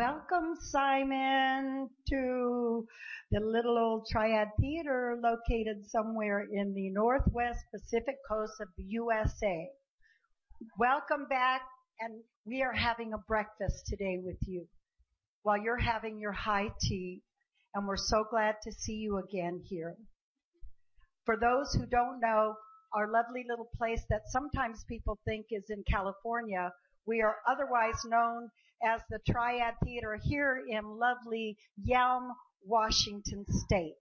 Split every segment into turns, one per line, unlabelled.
Welcome, Simon, to the little old Triad Theater located somewhere in the northwest Pacific coast of the USA. Welcome back, and we are having a breakfast today with you while you're having your high tea, and we're so glad to see you again here. For those who don't know, our lovely little place that sometimes people think is in California, we are otherwise known as the Triad Theater here in lovely Yelm, Washington State.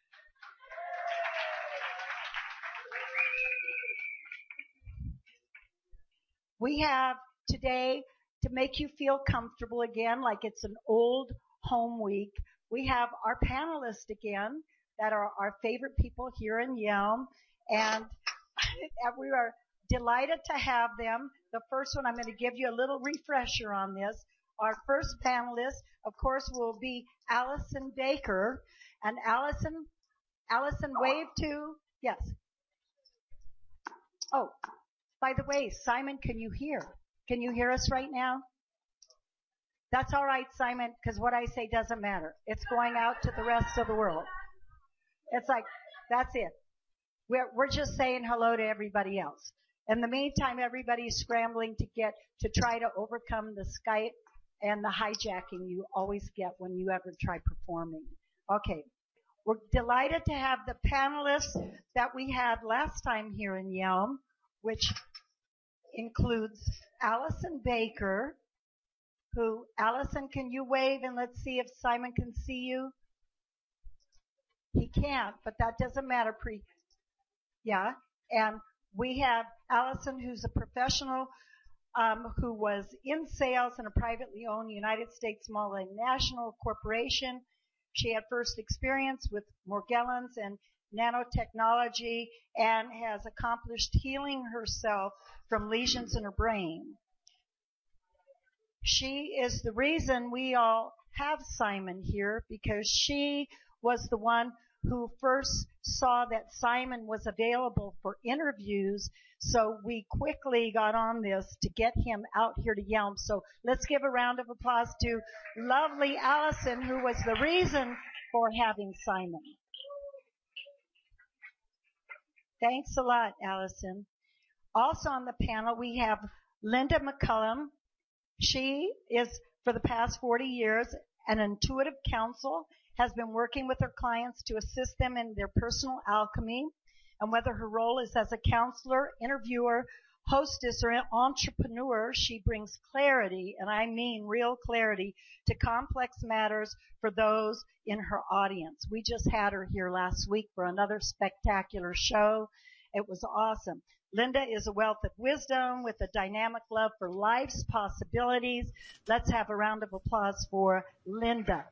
We have today, to make you feel comfortable again, like it's an old home week, we have our panelists again that are our favorite people here in Yelm, and we are delighted to have them. The first one, I'm going to give you a little refresher on this. Our first panelist, of course, will be Allison Baker. And Allison, wave to, yes. Oh, by the way, Simon, can you hear? Can you hear us right now? That's all right, Simon, because what I say doesn't matter. It's going out to the rest of the world. It's like, that's it. We're just saying hello to everybody else. In the meantime, everybody's scrambling to try to overcome the Skype and the hijacking you always get when you ever try performing. Okay. We're delighted to have the panelists that we had last time here in Yelm, which includes Allison Baker, who, Allison, can you wave and let's see if Simon can see you? He can't, but that doesn't matter. Yeah. And we have Allison, who's a professional who was in sales in a privately owned United States multinational corporation. She had first experience with Morgellons and nanotechnology and has accomplished healing herself from lesions in her brain. She is the reason we all have Simon here, because she was the one who first saw that Simon was available for interviews, so we quickly got on this to get him out here to Yelm. So let's give a round of applause to lovely Allison, who was the reason for having Simon. Thanks a lot, Allison. Also on the panel, we have Linda McCullum. She is, for the past 40 years, an intuitive counsel, has been working with her clients to assist them in their personal alchemy, and whether her role is as a counselor, interviewer, hostess, or entrepreneur, she brings clarity, and I mean real clarity, to complex matters for those in her audience. We just had her here last week for another spectacular show. It was awesome. Linda is a wealth of wisdom with a dynamic love for life's possibilities. Let's have a round of applause for Linda.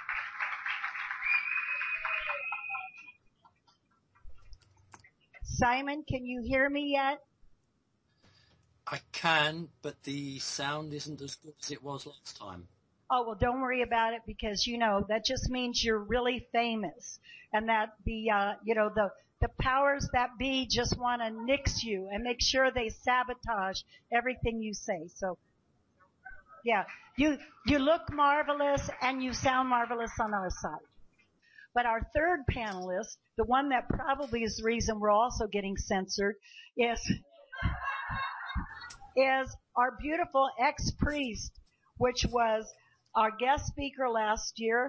Simon, can you hear me yet?
I can, but the sound isn't as good as it was last time.
Oh, well, don't worry about it, because, that just means you're really famous, and that the powers that be just want to nix you and make sure they sabotage everything you say. So, yeah, you look marvelous and you sound marvelous on our side. But our third panelist, the one that probably is the reason we're also getting censored, is our beautiful ex-priest, which was our guest speaker last year,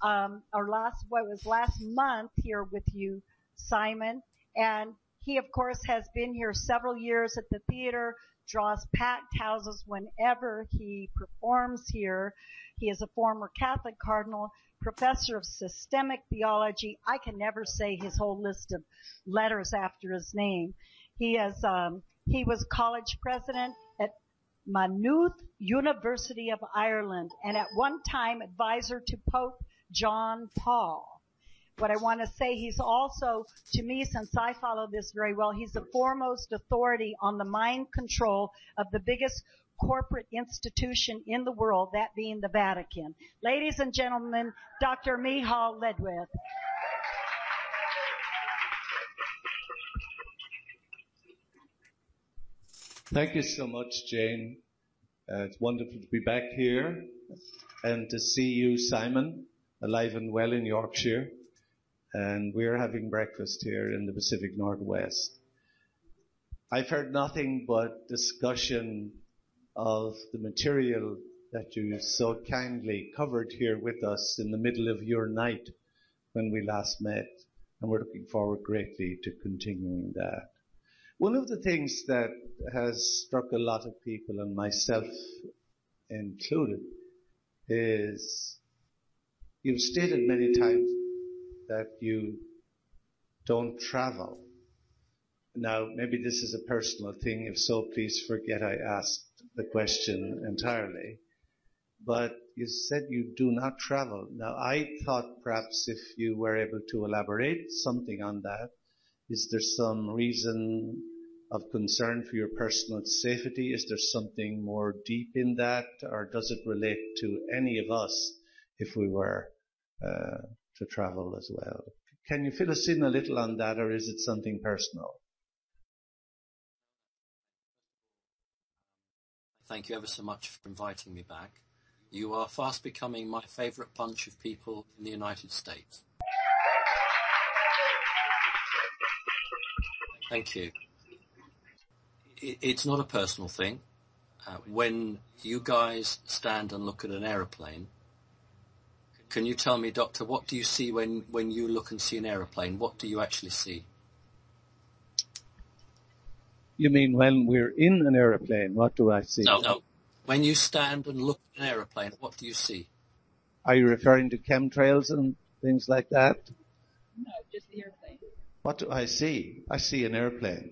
last month here with you, Simon. And he, of course, has been here several years at the theater, draws packed houses whenever he performs here. He is a former Catholic cardinal, professor of systemic theology. I can never say his whole list of letters after his name. He was college president at Maynooth University of Ireland, and at one time advisor to Pope John Paul. What I want to say, he's also, to me, since I follow this very well, he's the foremost authority on the mind control of the biggest corporate institution in the world, that being the Vatican. Ladies and gentlemen, Dr. Michal Ledwith.
Thank you so much, Jane. It's wonderful to be back here and to see you, Simon, alive and well in Yorkshire. And we're having breakfast here in the Pacific Northwest. I've heard nothing but discussion of the material that you so kindly covered here with us in the middle of your night when we last met. And we're looking forward greatly to continuing that. One of the things that has struck a lot of people, and myself included, is you've stated many times that you don't travel. Now, maybe this is a personal thing. If so, please forget I asked the question entirely. But you said you do not travel. Now, I thought perhaps if you were able to elaborate something on that, is there some reason of concern for your personal safety? Is there something more deep in that? Or does it relate to any of us if we were to travel as well? Can you fill us in a little on that, or is it something personal?
Thank you ever so much for inviting me back. You are fast becoming my favourite bunch of people in the United States. Thank you. It's not a personal thing. When you guys stand and look at an aeroplane, can you tell me, Doctor, what do you see when you look and see an aeroplane? What do you actually see?
You mean when we're in an aeroplane, what do I see?
No. When you stand and look at an aeroplane, what do you see?
Are you referring to chemtrails and things like that?
No, just the airplane.
What do I see? I see an airplane.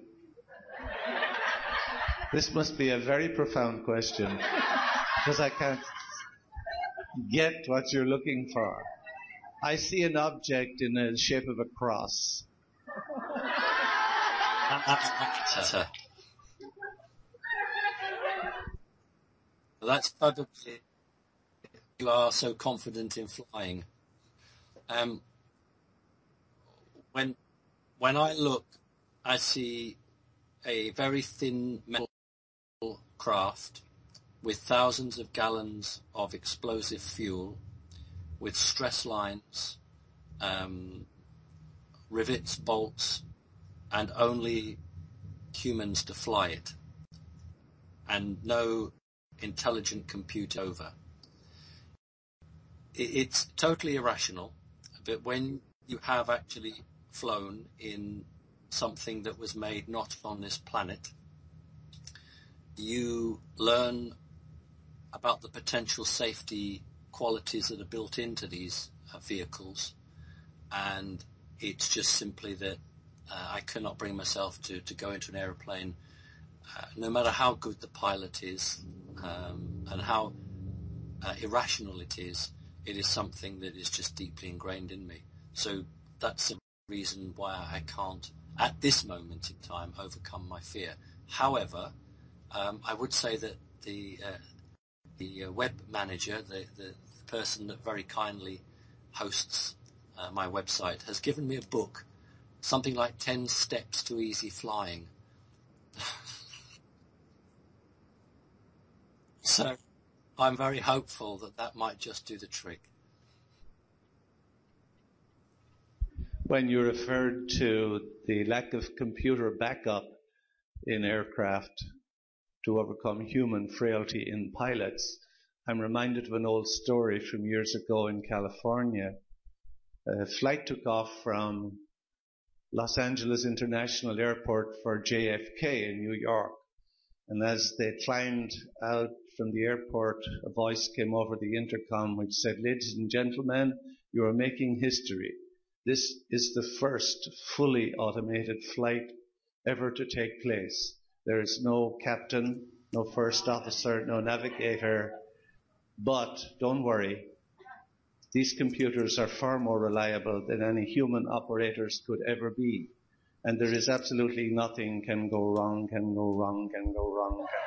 This must be a very profound question, because I can't get what you're looking for. I see an object in the shape of a cross.
That's probably you are so confident in flying. When I look, I see a very thin metal craft with thousands of gallons of explosive fuel, with stress lines, rivets, bolts, and only humans to fly it, and no intelligent computer over. It's totally irrational, but when you have actually flown in something that was made not on this planet, you learn about the potential safety qualities that are built into these vehicles, and it's just simply that I cannot bring myself to go into an aeroplane, no matter how good the pilot is, and how irrational it is something that is just deeply ingrained in me. So that's the reason why I can't, at this moment in time, overcome my fear. However, I would say that the web manager, the person that very kindly hosts my website, has given me a book, something like 10 Steps to Easy Flying. So I'm very hopeful that might just do the trick.
When you referred to the lack of computer backup in aircraft to overcome human frailty in pilots, I'm reminded of an old story from years ago in California. A flight took off from Los Angeles International Airport for JFK in New York. And as they climbed out from the airport, a voice came over the intercom which said, "Ladies and gentlemen, you are making history. This is the first fully automated flight ever to take place. There is no captain, no first officer, no navigator. But don't worry, these computers are far more reliable than any human operators could ever be. And there is absolutely nothing can go wrong, can go wrong, can go wrong, can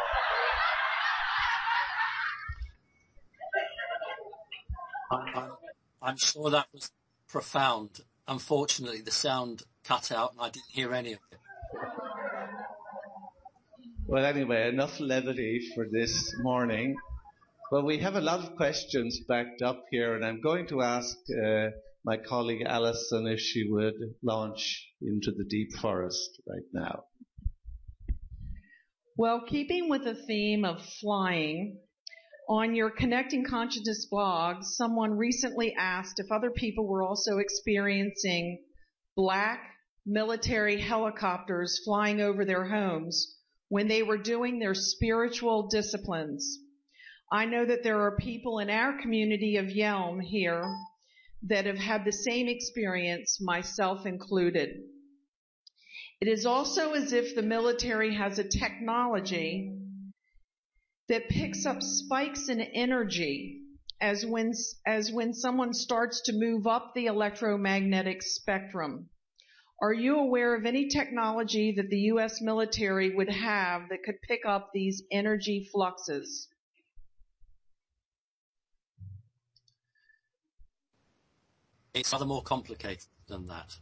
go wrong."
I'm sure that was profound. Unfortunately, the sound cut out and I didn't hear any of it.
Well, anyway, enough levity for this morning. Well, we have a lot of questions backed up here, and I'm going to ask my colleague Alison if she would launch into the deep forest right now.
Well, keeping with the theme of flying, on your Connecting Consciousness blog, someone recently asked if other people were also experiencing black military helicopters flying over their homes when they were doing their spiritual disciplines. I know that there are people in our community of Yelm here that have had the same experience, myself included. It is also as if the military has a technology that picks up spikes in energy as when someone starts to move up the electromagnetic spectrum. Are you aware of any technology that the U.S. military would have that could pick up these energy fluxes?
It's rather more complicated than that.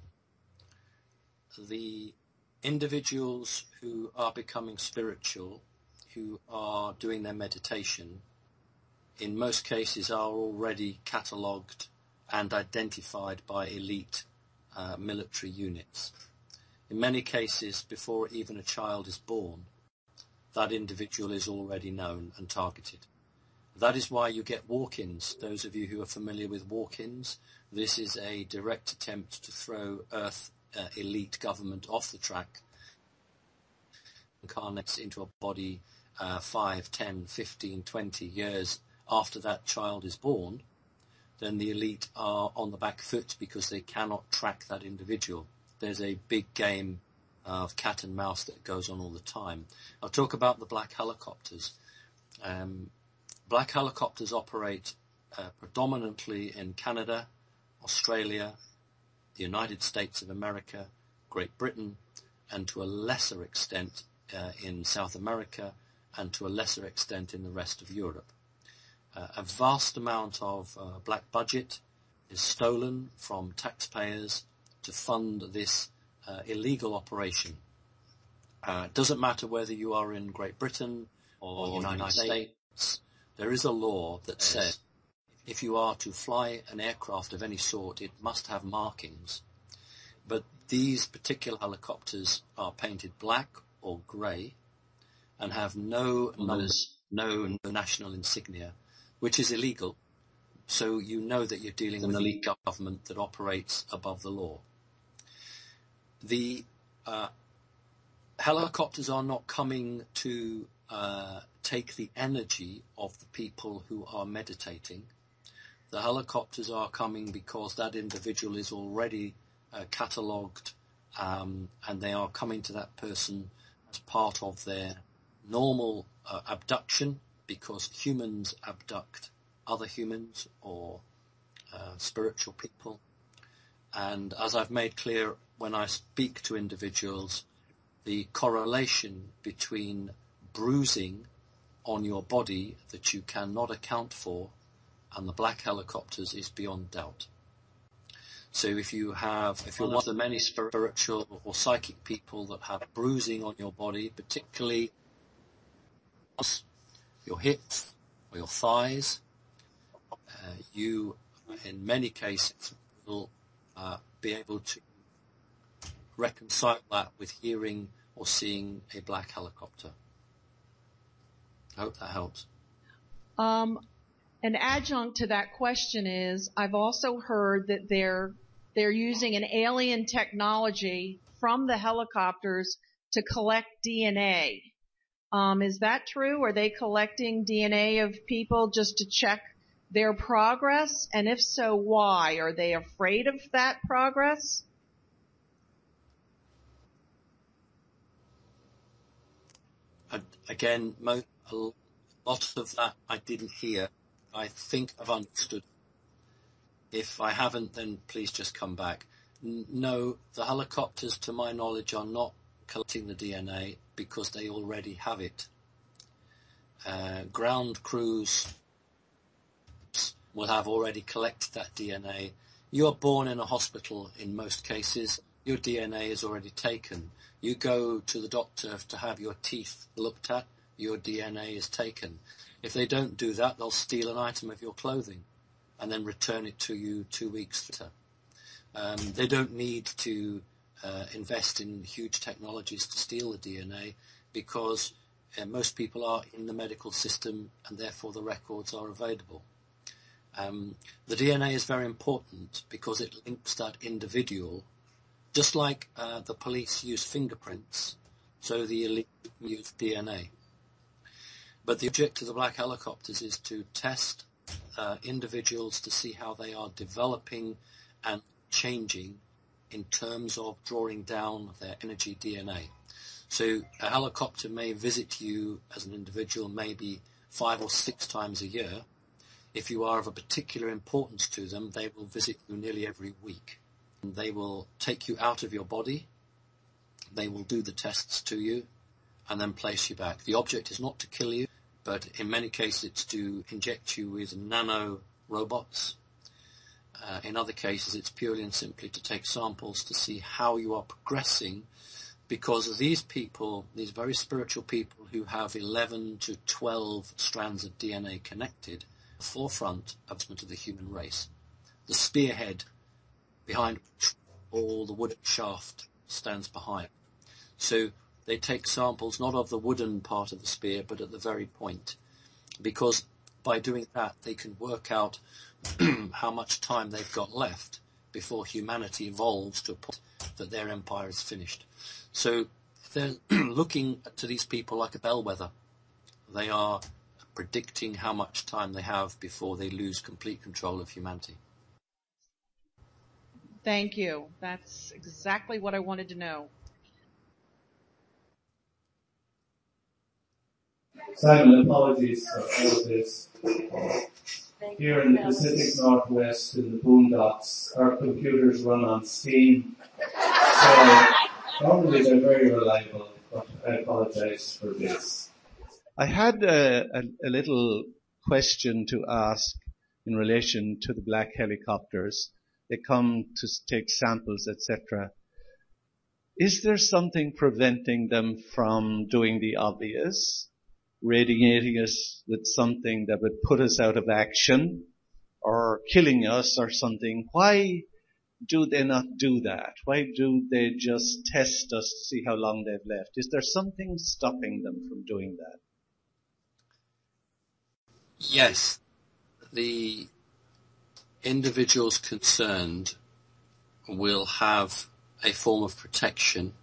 The individuals who are becoming spiritual, who are doing their meditation, in most cases are already catalogued and identified by elite military units. In many cases, before even a child is born, that individual is already known and targeted. That is why you get walk-ins. Those of you who are familiar with walk-ins, this is a direct attempt to throw Earth elite government off the track, incarnates into a body 5, 10, 15, 20 years after that child is born. Then the elite are on the back foot because they cannot track that individual. There's a big game of cat and mouse that goes on all the time. I'll talk about the black helicopters. Black helicopters operate predominantly in Canada, Australia, the United States of America, Great Britain, and to a lesser extent in South America, and to a lesser extent in the rest of Europe. A vast amount of black budget is stolen from taxpayers to fund this illegal operation. It doesn't matter whether you are in Great Britain or the United States. There is a law that says if you are to fly an aircraft of any sort, it must have markings. But these particular helicopters are painted black or grey and have no numbers, no national insignia, which is illegal. So you know that you're dealing with an elite government that operates above the law. The helicopters are not coming to take the energy of the people who are meditating. The helicopters are coming because that individual is already catalogued, and they are coming to that person as part of their normal abduction, because humans abduct other humans or spiritual people. And as I've made clear, when I speak to individuals, the correlation between bruising on your body that you cannot account for and the black helicopters is beyond doubt. So if you're one of the many spiritual or psychic people that have bruising on your body, particularly your hips or your thighs, you, in many cases, will be able to reconcile that with hearing or seeing a black helicopter. I hope that helps.
An adjunct to that question is, I've also heard that they're using an alien technology from the helicopters to collect DNA. Is that true? Are they collecting DNA of people just to check their progress? And if so, why? Are they afraid of that progress?
Again, a lot of that I didn't hear. I think I've understood. If I haven't, then please just come back. No, the helicopters, to my knowledge, are not collecting the DNA because they already have it. Ground crews will have already collected that DNA. You are born in a hospital in most cases. your DNA is already taken. You go to the doctor to have your teeth looked at, your DNA is taken. If they don't do that, they'll steal an item of your clothing and then return it to you 2 weeks later. They don't need to invest in huge technologies to steal the DNA because most people are in the medical system and therefore the records are available. The DNA is very important because it links that individual, just like the police use fingerprints, so the elite use DNA. But the object of the black helicopters is to test individuals to see how they are developing and changing in terms of drawing down their energy DNA. So a helicopter may visit you as an individual maybe 5 or 6 times a year. If you are of a particular importance to them, they will visit you nearly every week. And they will take you out of your body, they will do the tests to you, and then place you back. The object is not to kill you, but in many cases it's to inject you with nano robots. In other cases it's purely and simply to take samples to see how you are progressing, because these people, these very spiritual people who have 11 to 12 strands of DNA connected, the forefront of the human race, the spearhead behind which all the wooden shaft stands behind. So they take samples not of the wooden part of the spear, but at the very point, because by doing that they can work out how much time they've got left before humanity evolves to a point that their empire is finished. So they're looking to these people like a bellwether. They are predicting how much time they have before they lose complete control of humanity.
Thank you. That's exactly what I wanted to know.
Simon, apologies for all of this. Here in the Pacific Northwest, in the boondocks, our computers run on Steam. So probably they're very reliable, but I apologize for this. I had a little question to ask in relation to the black helicopters. They come to take samples, etc. Is there something preventing them from doing the obvious, radiating us with something that would put us out of action or killing us or something? Why do they not do that? Why do they just test us to see how long they've left? Is there something stopping them from doing that?
Yes, the individuals concerned will have a form of protection,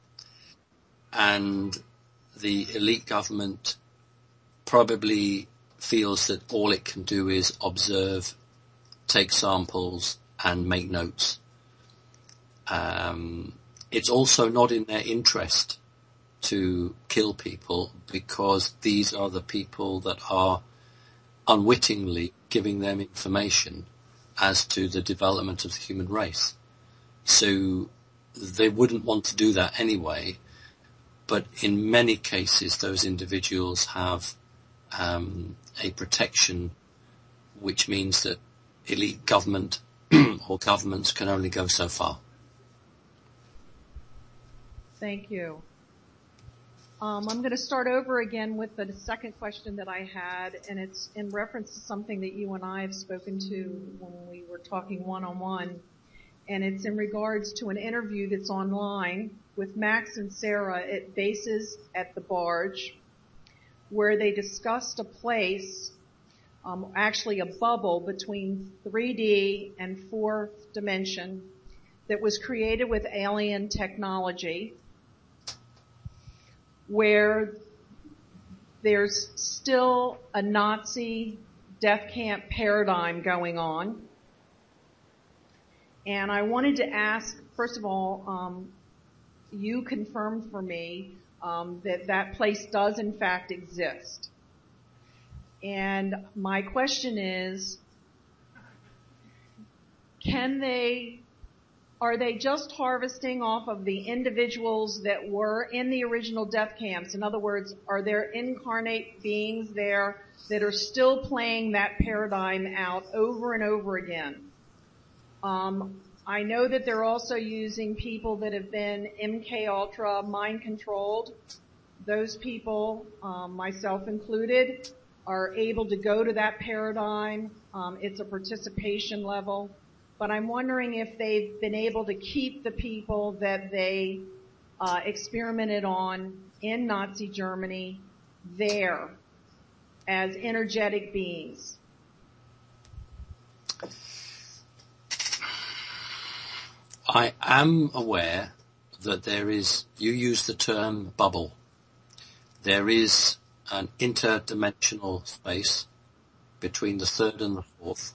and the elite government probably feels that all it can do is observe, take samples, and make notes. It's also not in their interest to kill people, because these are the people that are unwittingly giving them information as to the development of the human race. So they wouldn't want to do that anyway, but in many cases those individuals have a protection, which means that elite government or governments can only go so far.
Thank you. I'm going to start over again with the second question that I had, and it's in reference to something that you and I have spoken to when we were talking one-on-one, and it's in regards to an interview that's online with Max and Sarah at Bases at the Barge, where they discussed a place, actually a bubble between 3D and fourth dimension that was created with alien technology, where there's still a Nazi death camp paradigm going on. And I wanted to ask, first of all, you confirmed for me that that place does in fact exist. And my question is, are they just harvesting off of the individuals that were in the original death camps? In other words, are there incarnate beings there that are still playing that paradigm out over and over again? I know that they're also using people that have been MK Ultra mind controlled. Those people, myself included, are able to go to that paradigm. It's a participation level. But I'm wondering if they've been able to keep the people that they experimented on in Nazi Germany there as energetic beings.
I am aware that there is, you use the term bubble. There is an interdimensional space between the third and the fourth,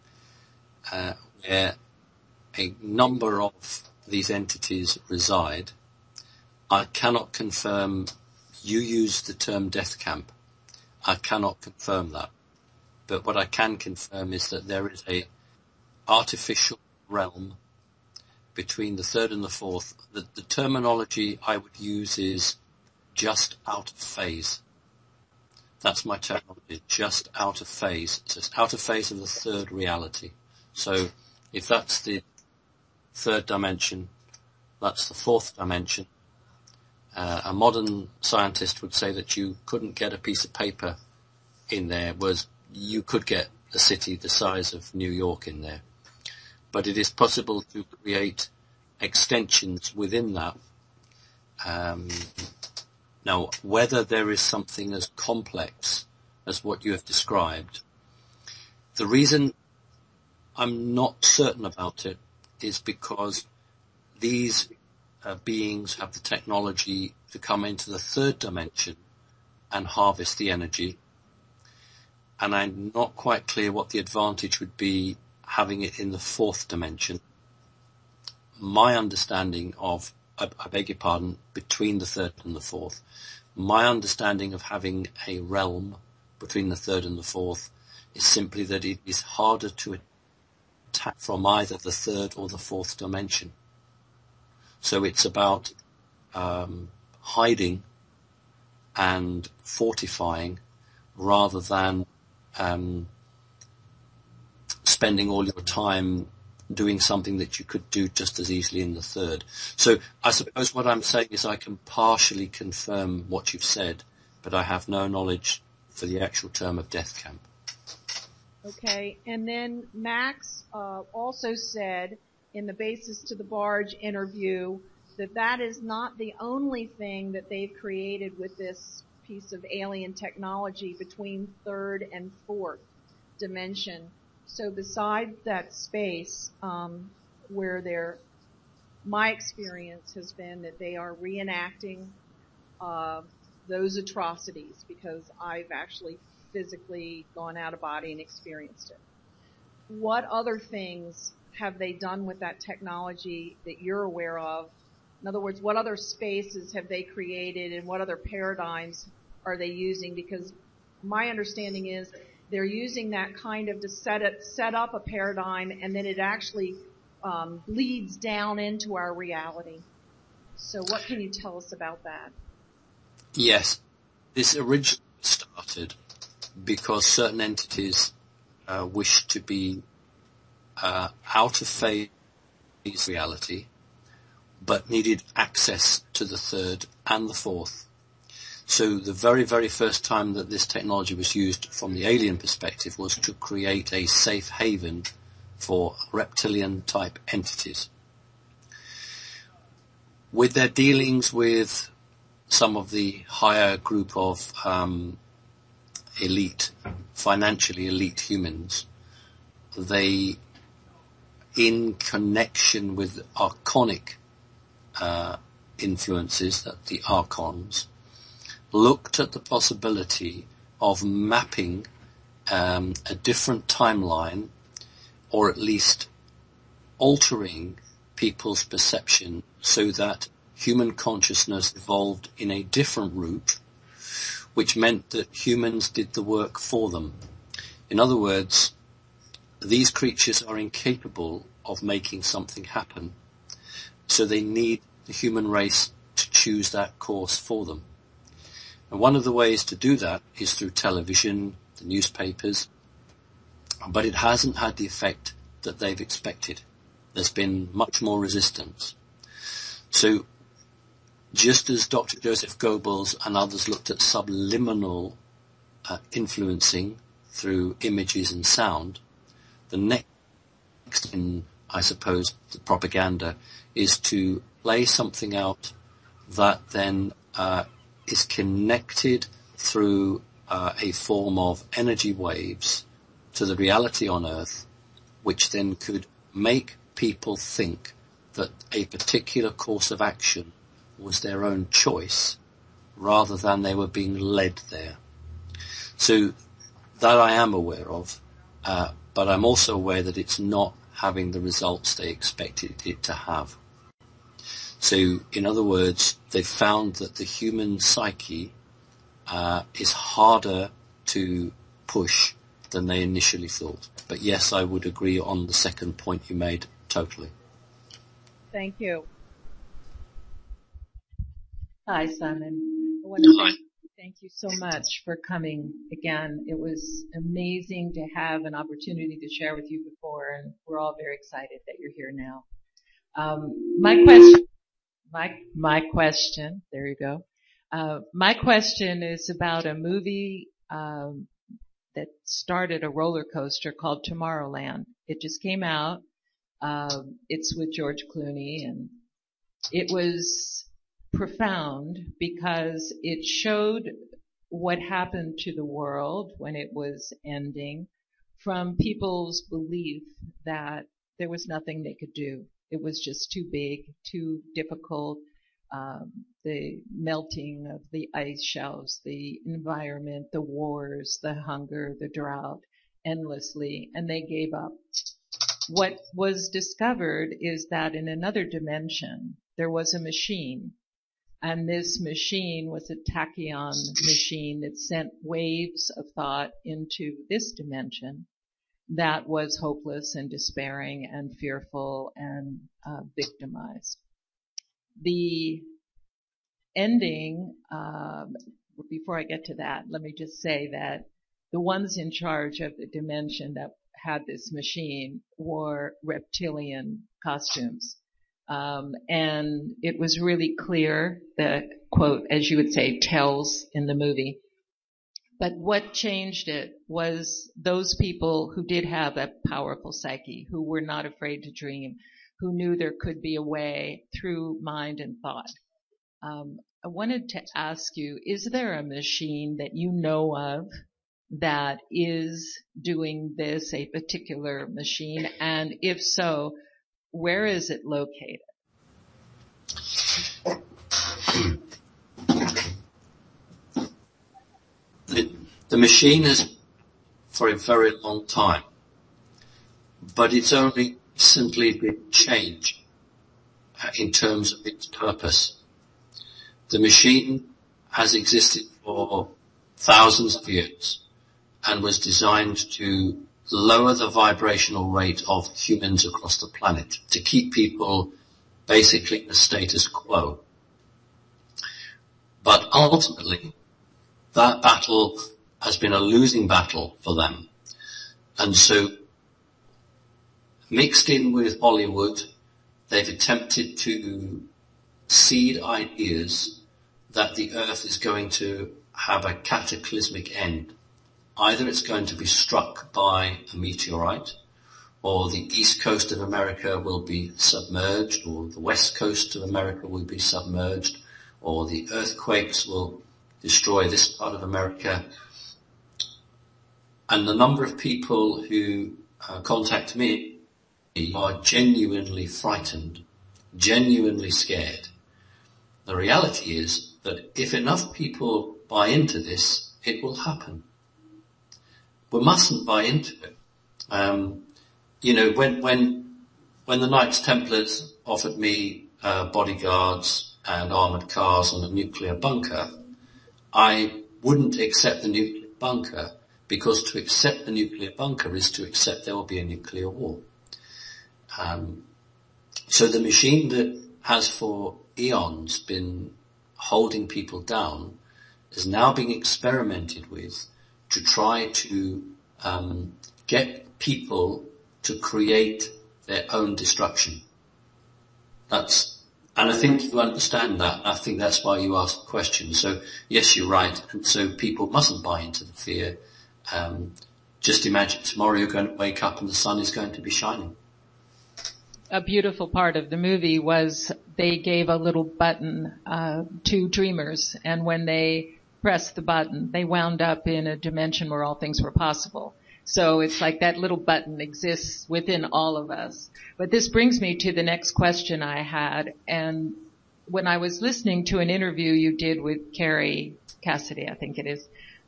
where a number of these entities reside. I cannot confirm, you use the term death camp. I cannot confirm that. But what I can confirm is that there is a artificial realm between the third and the fourth. The terminology I would use is just out of phase. That's my terminology, just out of phase. So it's out of phase of the third reality. So if that's the third dimension, that's the fourth dimension. A modern scientist would say that you couldn't get a piece of paper in there, whereas you could get a city the size of New York in there. But it is possible to create extensions within that. Now, whether there is something as complex as what you have described, the reason I'm not certain about it is because these beings have the technology to come into the third dimension and harvest the energy. And I'm not quite clear what the advantage would be having it in the fourth dimension. My understanding of, I beg your pardon, between the third and the fourth, my understanding of having a realm between the third and the fourth is simply that it is harder to attack from either the third or the fourth dimension. So it's about hiding and fortifying rather than spending all your time doing something that you could do just as easily in the third. So I suppose what I'm saying is I can partially confirm what you've said, but I have no knowledge for the actual term of death camp.
Okay, and then Max also said in the Basis to the Barge interview that that is not the only thing that they've created with this piece of alien technology between third and fourth dimension. So besides that space, where my experience has been that they are reenacting those atrocities, because I've actually physically gone out of body and experienced it. What other things have they done with that technology that you're aware of? In other words, what other spaces have they created and what other paradigms are they using? Because my understanding is they're using that kind of to set up a paradigm, and then it actually bleeds down into our reality. So what can you tell us about that?
Yes, this originally started because certain entities wished to be out of phase reality, but needed access to the third and the fourth. So the very, very first time that this technology was used from the alien perspective was to create a safe haven for reptilian-type entities. With their dealings with some of the higher group of elite, financially elite humans, they, in connection with archonic influences, that the archons, looked at the possibility of mapping a different timeline, or at least altering people's perception so that human consciousness evolved in a different route, which meant that humans did the work for them. In other words, these creatures are incapable of making something happen, so they need the human race to choose that course for them. And one of the ways to do that is through television, the newspapers, but it hasn't had the effect that they've expected. there's been much more resistance. So just as Dr. Joseph Goebbels and others looked at subliminal influencing through images and sound, the next in, I suppose, the propaganda is to lay something out that then is connected through a form of energy waves to the reality on Earth, which then could make people think that a particular course of action was their own choice rather than they were being led there. So that I am aware of, but I'm also aware that it's not having the results they expected it to have. So, in other words, they've found that the human psyche is harder to push than they initially thought. But yes, I would agree on the second point you made totally.
Thank you.
Hi, Simon. I want to thank you so much for coming again. It was amazing to have an opportunity to share with you before, and we're all very excited that you're here now. My question, there you go. My question is about a movie that started a roller coaster called Tomorrowland. It just came out. It's with George Clooney, and it was profound because it showed what happened to the world when it was ending from people's belief that there was nothing they could do. It was just too big, too difficult. The melting of the ice shelves, the environment, the wars, the hunger, the drought, endlessly, and they gave up. What was discovered is that in another dimension, there was a machine, and this machine was a tachyon machine that sent waves of thought into this dimension that was hopeless and despairing and fearful and victimized. The ending, before I get to that, let me just say that the ones in charge of the dimension that had this machine wore reptilian costumes. And it was really clear, the quote, as you would say, tells in the movie. But what changed it was those people who did have a powerful psyche, who were not afraid to dream, who knew there could be a way through mind and thought. I wanted to ask you, is there a machine that you know of that is doing this, a particular machine? And if so, where is it located?
The machine has for a very long time, but it's only simply been changed in terms of its purpose. The machine has existed for thousands of years and was designed to lower the vibrational rate of humans across the planet, to keep people basically in the status quo. But ultimately, that battle has been a losing battle for them. And so, mixed in with Hollywood, they've attempted to seed ideas that the Earth is going to have a cataclysmic end. Either it's going to be struck by a meteorite, or the east coast of America will be submerged, or the west coast of America will be submerged, or the earthquakes will destroy this part of America. And the number of people who contact me are genuinely frightened, genuinely scared. The reality is that if enough people buy into this, it will happen. We mustn't buy into it. When the Knights Templars offered me bodyguards and armoured cars and a nuclear bunker, I wouldn't accept the nuclear bunker, because to accept the nuclear bunker is to accept there will be a nuclear war. So the machine that has for eons been holding people down is now being experimented with to try to get people to create their own destruction. And I think you understand that. I think that's why you asked the question. So yes, you're right. And so people mustn't buy into the fear. Just imagine tomorrow you're going to wake up and the sun is going to be shining.
A beautiful part of the movie was they gave a little button to dreamers, and when they pressed the button, they wound up in a dimension where all things were possible. So it's like that little button exists within all of us. But this brings me to the next question I had, and when I was listening to an interview you did with Carrie Cassidy, I think it is,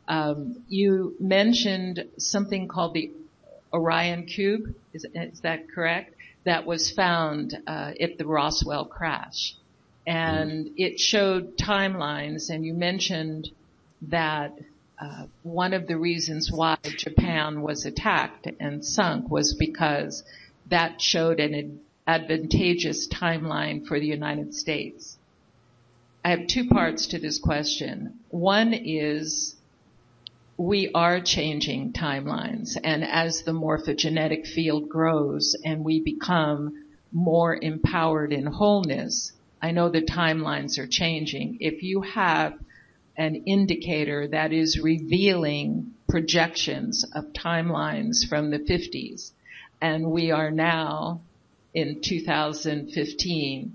you mentioned something called the Orion Cube. Is that correct? That was found at the Roswell crash. And it showed timelines, and you mentioned that one of the reasons why Japan was attacked and sunk was because that showed an advantageous timeline for the United States. I have two parts to this question. One is, we are changing timelines, and as the morphogenetic field grows and we become more empowered in wholeness, I know the timelines are changing. If you have an indicator that is revealing projections of timelines from the 50s, and we are now in 2015,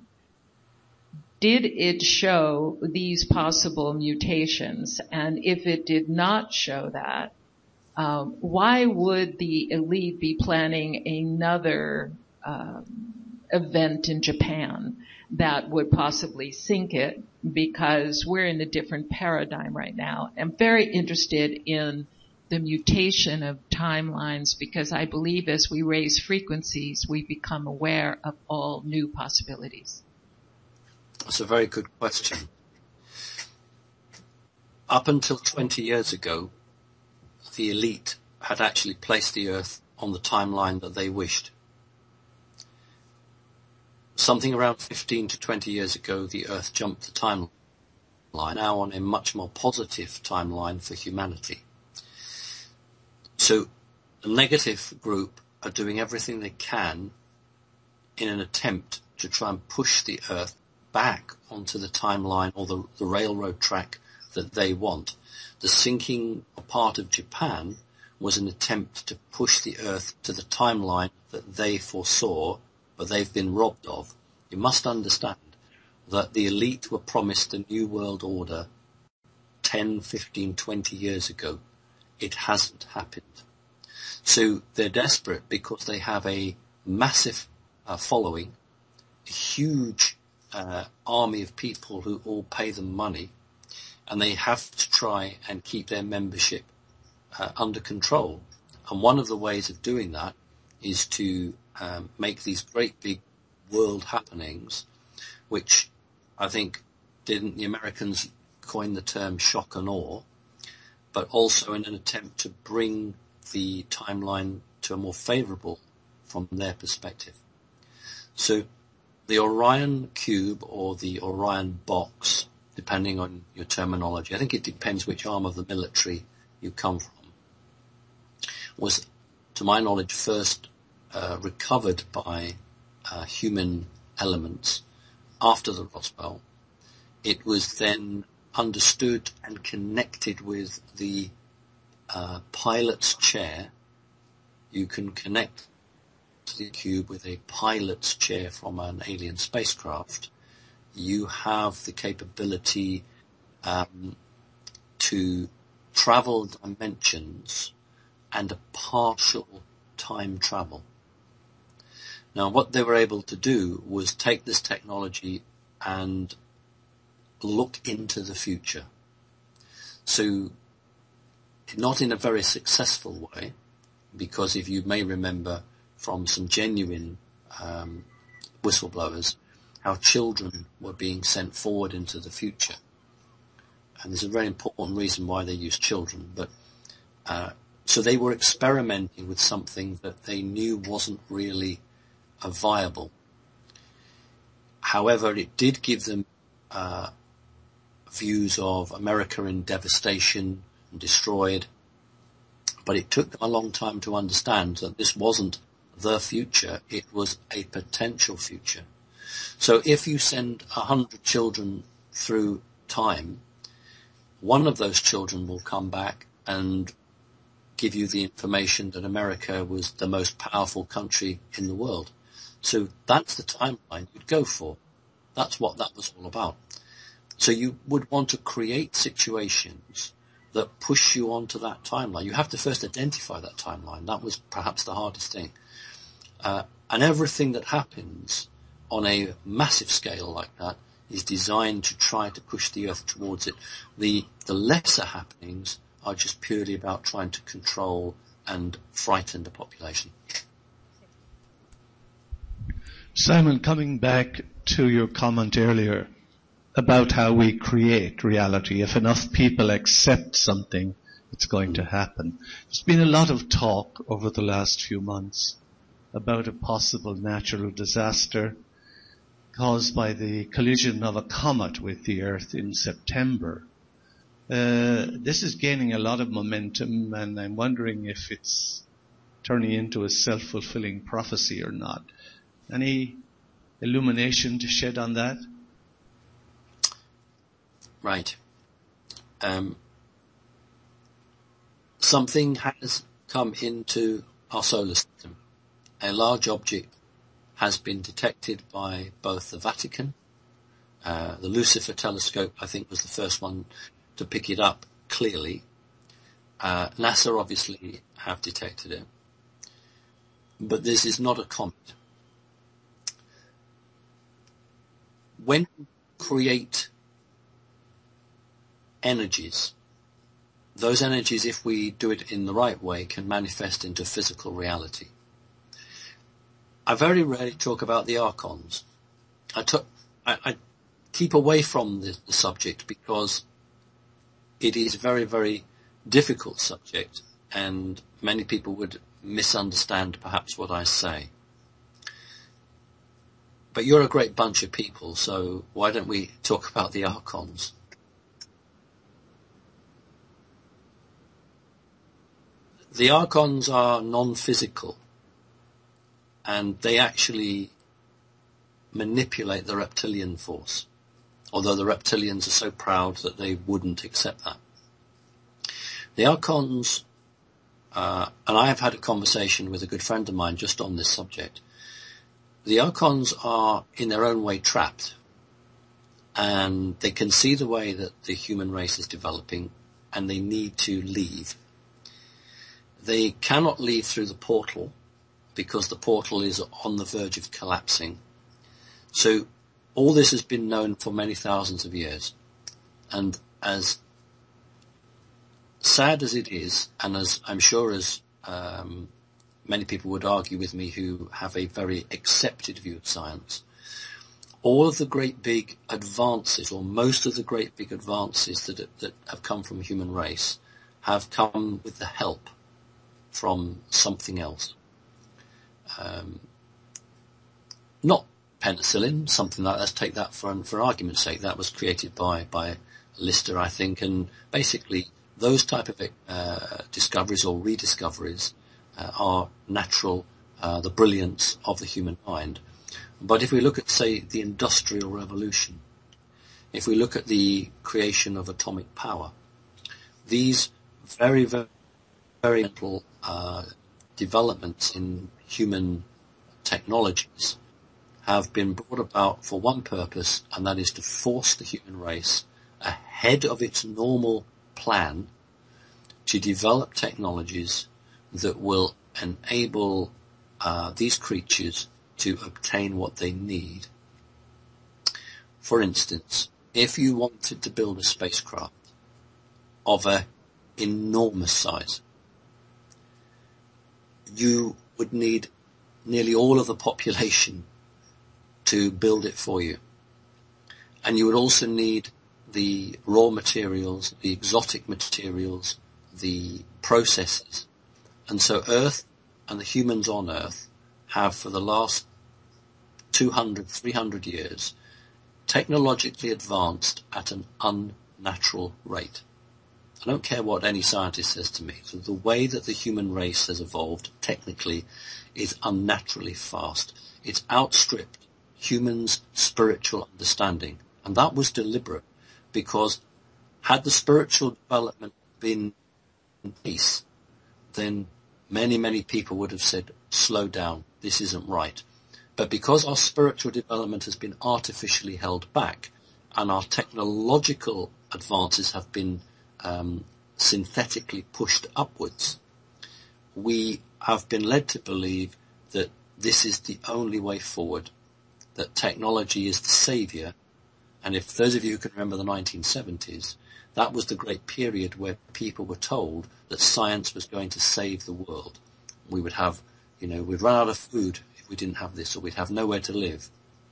did it show these possible mutations? And if it did not show that, why would the elite be planning another event in Japan that would possibly sink it? Because we're in a different paradigm right now. I'm very interested in the mutation of timelines, because I believe as we raise frequencies, we become aware of all new possibilities.
That's a very good question. Up until 20 years ago, the elite had actually placed the Earth on the timeline that they wished. Something around 15 to 20 years ago, the Earth jumped the timeline, now on a much more positive timeline for humanity. So the negative group are doing everything they can in an attempt to try and push the Earth back onto the timeline or the railroad track that they want. The sinking part of Japan was an attempt to push the Earth to the timeline that they foresaw, but they've been robbed of. You must understand that the elite were promised a new world order 10, 15, 20 years ago. It hasn't happened. So they're desperate because they have a massive following, a huge army of people who all pay them money, and they have to try and keep their membership under control. And one of the ways of doing that is to make these great big world happenings, which I think didn't the Americans coin the term shock and awe, but also in an attempt to bring the timeline to a more favorable from their perspective. So the Orion Cube, or the Orion Box, depending on your terminology, I think it depends which arm of the military you come from, was, to my knowledge, first recovered by human elements after the Roswell. It was then understood and connected with the pilot's chair. You can connect to the cube with a pilot's chair from an alien spacecraft. You have the capability to travel dimensions and a partial time travel. Now, what they were able to do was take this technology and look into the future. So, not in a very successful way, because if you may remember from some genuine whistleblowers, how children were being sent forward into the future. And there's a very important reason why they use children. But so they were experimenting with something that they knew wasn't really viable. However, it did give them views of America in devastation and destroyed. But it took them a long time to understand that this wasn't the future. It was a potential future. So if you send 100 children through time, one of those children will come back and give you the information that America was the most powerful country in the world. So that's the timeline you'd go for. That's what that was all about. So you would want to create situations that push you onto that timeline. You have to first identify that timeline. That was perhaps the hardest thing. And everything that happens on a massive scale like that is designed to try to push the Earth towards it. The lesser happenings are just purely about trying to control and frighten the population.
Simon, coming back to your comment earlier about how we create reality. If enough people accept something, it's going to happen. There's been a lot of talk over the last few months about a possible natural disaster caused by the collision of a comet with the Earth in September. This is gaining a lot of momentum, and I'm wondering if it's turning into a self-fulfilling prophecy or not. Any illumination to shed on that?
Right. Something has come into our solar system. A large object has been detected by both the Vatican, the Lucifer telescope, I think, was the first one to pick it up clearly. NASA obviously have detected it. But this is not a comet. When you create energies, those energies, if we do it in the right way, can manifest into physical reality. I very rarely talk about the archons. I keep away from the subject because it is a very, very difficult subject, and many people would misunderstand perhaps what I say. But you're a great bunch of people, so why don't we talk about the archons? The archons are non-physical, and they actually manipulate the reptilian force, although the reptilians are so proud that they wouldn't accept that. The archons, and I have had a conversation with a good friend of mine just on this subject. The archons are in their own way trapped, and they can see the way that the human race is developing, and they need to leave. They cannot leave through the portal because the portal is on the verge of collapsing. So all this has been known for many thousands of years. And as sad as it is, and as I'm sure as many people would argue with me who have a very accepted view of science, all of the great big advances, or most of the great big advances that have come from the human race, have come with the help from something else. Not penicillin, something like, let's take that for argument's sake. That was created by Lister, I think, and basically those type of discoveries or rediscoveries are natural, the brilliance of the human mind. But if we look at, say, the Industrial Revolution, if we look at the creation of atomic power, these very, very, very little developments in human technologies have been brought about for one purpose, and that is to force the human race ahead of its normal plan to develop technologies that will enable these creatures to obtain what they need. For instance, if you wanted to build a spacecraft of an enormous size, you would need nearly all of the population to build it for you. And you would also need the raw materials, the exotic materials, the processes. And so Earth and the humans on Earth have, for the last 200, 300 years, technologically advanced at an unnatural rate. I don't care what any scientist says to me. So the way that the human race has evolved technically is unnaturally fast. It's outstripped humans' spiritual understanding. And that was deliberate, because had the spiritual development been in peace, then many, many people would have said, slow down, this isn't right. But because our spiritual development has been artificially held back, and our technological advances have been synthetically pushed upwards, we have been led to believe that this is the only way forward, that technology is the saviour. And if those of you who can remember the 1970s, that was the great period where people were told that science was going to save the world. We would have, we'd run out of food if we didn't have this, or we'd have nowhere to live.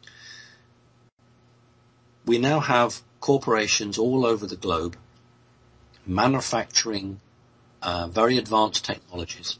We now have corporations all over the globe manufacturing very advanced technologies.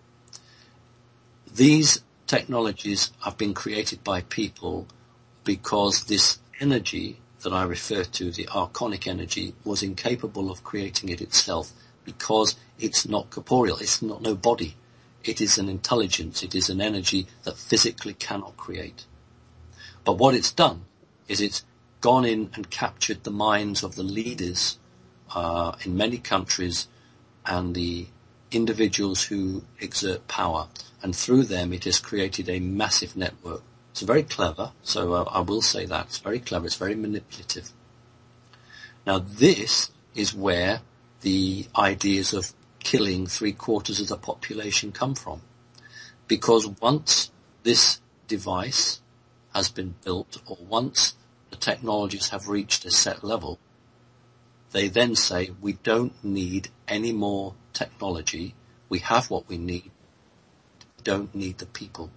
These technologies have been created by people because this energy that I refer to, the archonic energy, was incapable of creating it itself, because it's not corporeal, it's not no body. It is an intelligence, it is an energy that physically cannot create. But what it's done is it's gone in and captured the minds of the leaders in many countries and the individuals who exert power. And through them it has created a massive network. It's very clever, so I will say that. It's very clever, it's very manipulative. Now this is where the ideas of killing 3/4 of the population come from. Because once this device has been built, or once the technologies have reached a set level, they then say, we don't need any more technology, we have what we need, we don't need the people.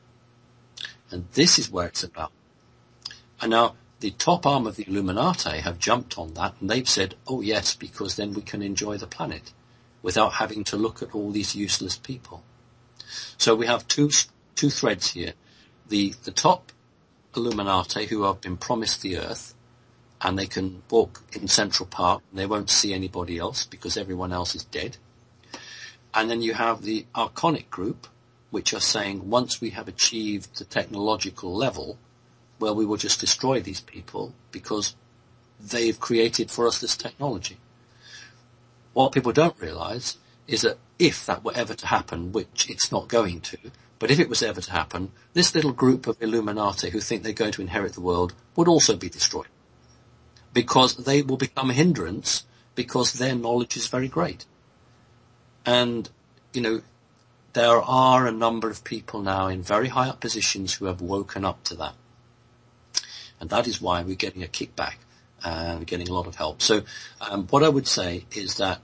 And this is where it's about. And now the top arm of the Illuminati have jumped on that, and they've said, oh yes, because then we can enjoy the planet without having to look at all these useless people. So we have two threads here. The top Illuminati, who have been promised the earth, and they can walk in Central Park and they won't see anybody else because everyone else is dead. And then you have the Archonic group, which are saying once we have achieved the technological level, well, we will just destroy these people because they've created for us this technology. What people don't realize is that if that were ever to happen, which it's not going to, but if it was ever to happen, this little group of Illuminati who think they're going to inherit the world would also be destroyed. Because they will become a hindrance, because their knowledge is very great. And, there are a number of people now in very high up positions who have woken up to that. And that is why we're getting a kickback. We're getting a lot of help. So what I would say is that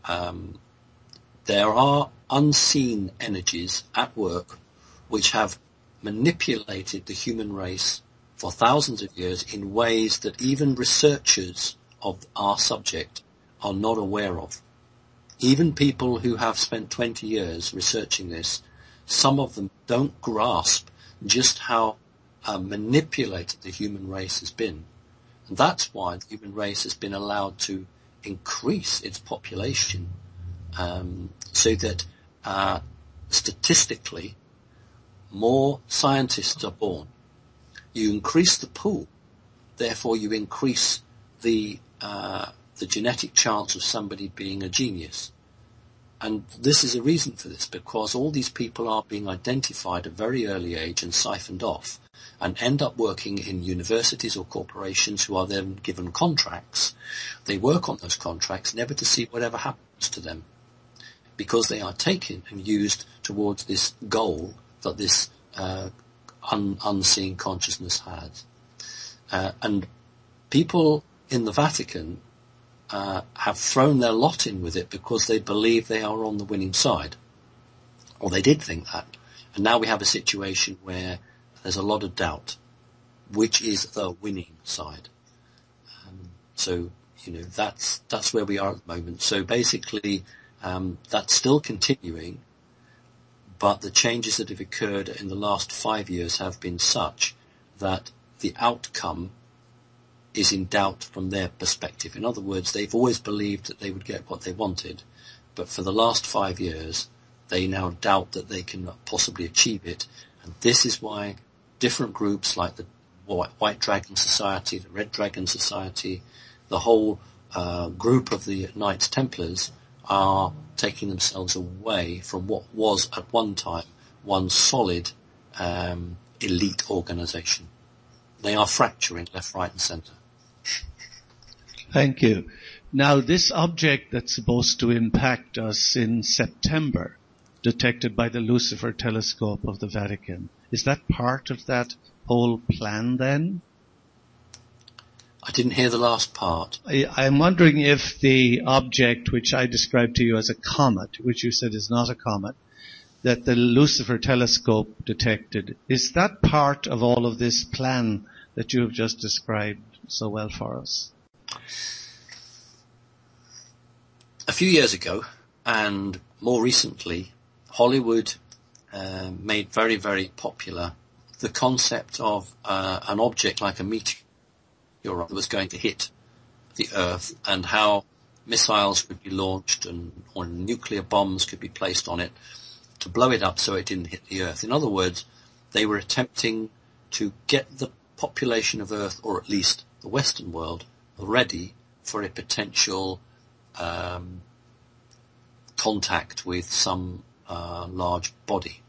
there are unseen energies at work which have manipulated the human race for thousands of years in ways that even researchers of our subject are not aware of. Even people who have spent 20 years researching this, some of them don't grasp just how manipulated the human race has been. And that's why the human race has been allowed to increase its population, so that statistically more scientists are born. You increase the pool, therefore you increase the genetic chance of somebody being a genius. And this is a reason for this, because all these people are being identified at a very early age and siphoned off, and end up working in universities or corporations who are then given contracts. They work on those contracts never to see whatever happens to them, because they are taken and used towards this goal that this unseen consciousness has. And people in the Vatican have thrown their lot in with it because they believe they are on the winning side. Or they did think that. And now we have a situation where there's a lot of doubt. Which is the winning side? So, that's where we are at the moment. So basically, that's still continuing, but the changes that have occurred in the last 5 years have been such that the outcome is in doubt from their perspective. In other words, they've always believed that they would get what they wanted, but for the last 5 years, they now doubt that they can possibly achieve it. And this is why different groups like the White Dragon Society, the Red Dragon Society, the whole group of the Knights Templars are taking themselves away from what was at one time one solid elite organisation. They are fracturing left, right and centre.
Thank you. Now, this object that's supposed to impact us in September, detected by the Lucifer telescope of the Vatican, is that part of that whole plan then?
I didn't hear the last part.
I'm wondering if the object which I described to you as a comet, which you said is not a comet, that the Lucifer telescope detected, is that part of all of this plan that you have just described so well for us?
A few years ago, and more recently, Hollywood made very, very popular the concept of an object like a meteor that was going to hit the Earth, and how missiles could be launched or nuclear bombs could be placed on it to blow it up so it didn't hit the Earth. In other words, they were attempting to get the population of Earth, or at least the Western world, ready for a potential contact with some large body.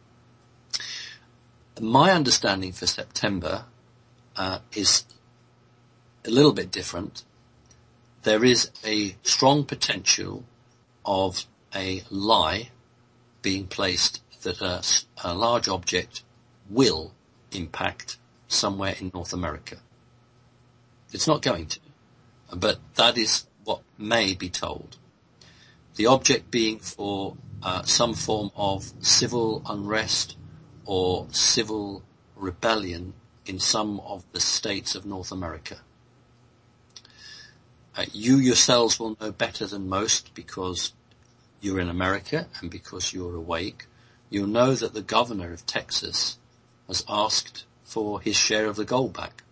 My understanding for September is a little bit different. There is a strong potential of a lie being placed that a large object will impact somewhere in North America. It's not going to, but that is what may be told. The object being for some form of civil unrest or civil rebellion in some of the states of North America. You yourselves will know better than most, because you're in America and because you're awake. You'll know that the governor of Texas has asked for his share of the gold back.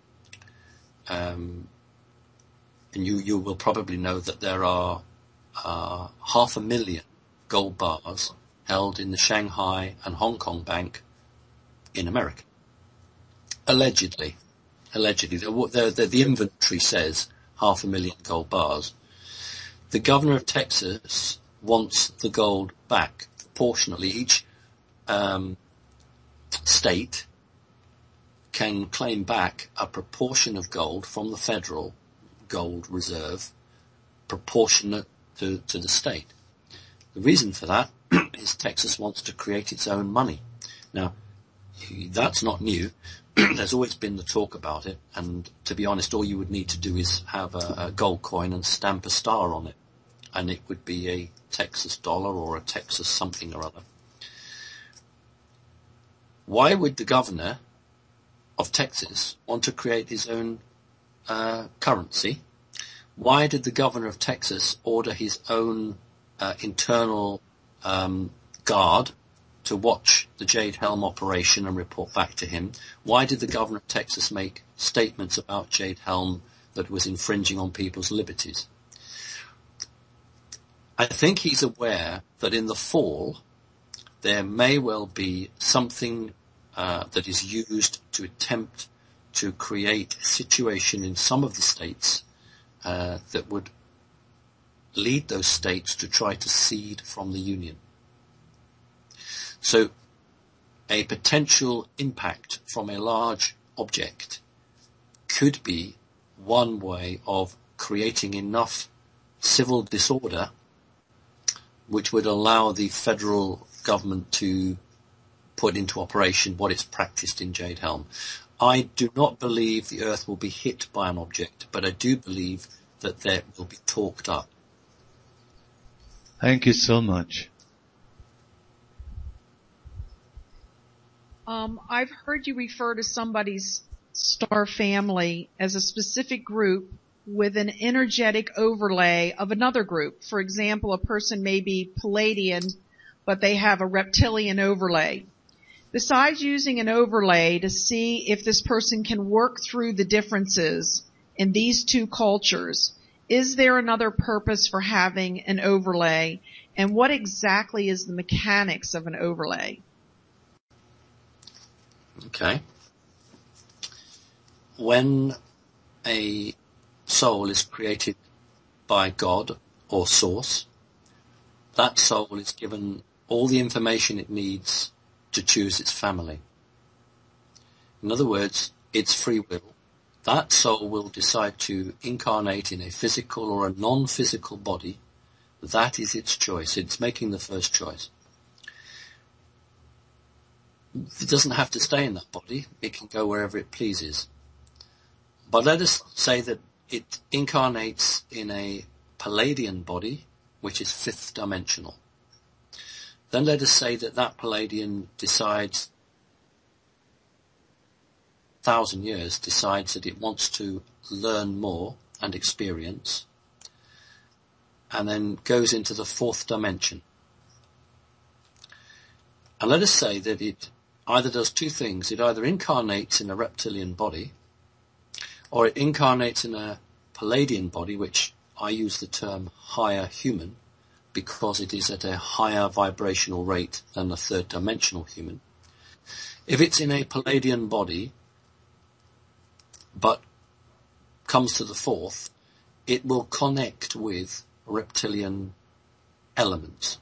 And you will probably know that there are 500,000 gold bars held in the Shanghai and Hong Kong Bank in America. Allegedly. The inventory says 500,000 gold bars. The governor of Texas wants the gold back proportionately. Each state can claim back a proportion of gold from the federal gold reserve proportionate to the state. The reason for that is Texas wants to create its own money. Now, that's not new. There's always been the talk about it, and to be honest, all you would need to do is have a gold coin and stamp a star on it, and it would be a Texas dollar or a Texas something or other. Why would the governor of Texas want to create his own currency? Why did the governor of Texas order his own internal guard to watch the Jade Helm operation and report back to him? Why did the governor of Texas make statements about Jade Helm that was infringing on people's liberties? I think he's aware that in the fall there may well be something that is used to attempt to create a situation in some of the states that would lead those states to try to secede from the Union. So a potential impact from a large object could be one way of creating enough civil disorder which would allow the federal government to put into operation what it's practiced in Jade Helm. I do not believe the Earth will be hit by an object, but I do believe that there will be talked up.
Thank you so much.
I've heard you refer to somebody's star family as a specific group with an energetic overlay of another group. For example, a person may be Palladian, but they have a reptilian overlay. Besides using an overlay to see if this person can work through the differences, in these two cultures? Is there another purpose for having an overlay? And what exactly is the mechanics of an overlay?
Okay. When a soul is created by God or Source, that soul is given all the information it needs to choose its family. In other words, it's free will. That soul will decide to incarnate in a physical or a non-physical body. That is its choice. It's making the first choice. It doesn't have to stay in that body. It can go wherever it pleases. But let us say that it incarnates in a Palladian body, which is fifth dimensional. Then let us say that that Palladian decides, 1,000 years, decides that it wants to learn more and experience, and then goes into the fourth dimension. And let us say that it either does two things. It either incarnates in a reptilian body, or it incarnates in a Palladian body, which I use the term higher human, because it is at a higher vibrational rate than the third dimensional human. If it's in a Palladian body, but comes to the fourth, it will connect with reptilian elements.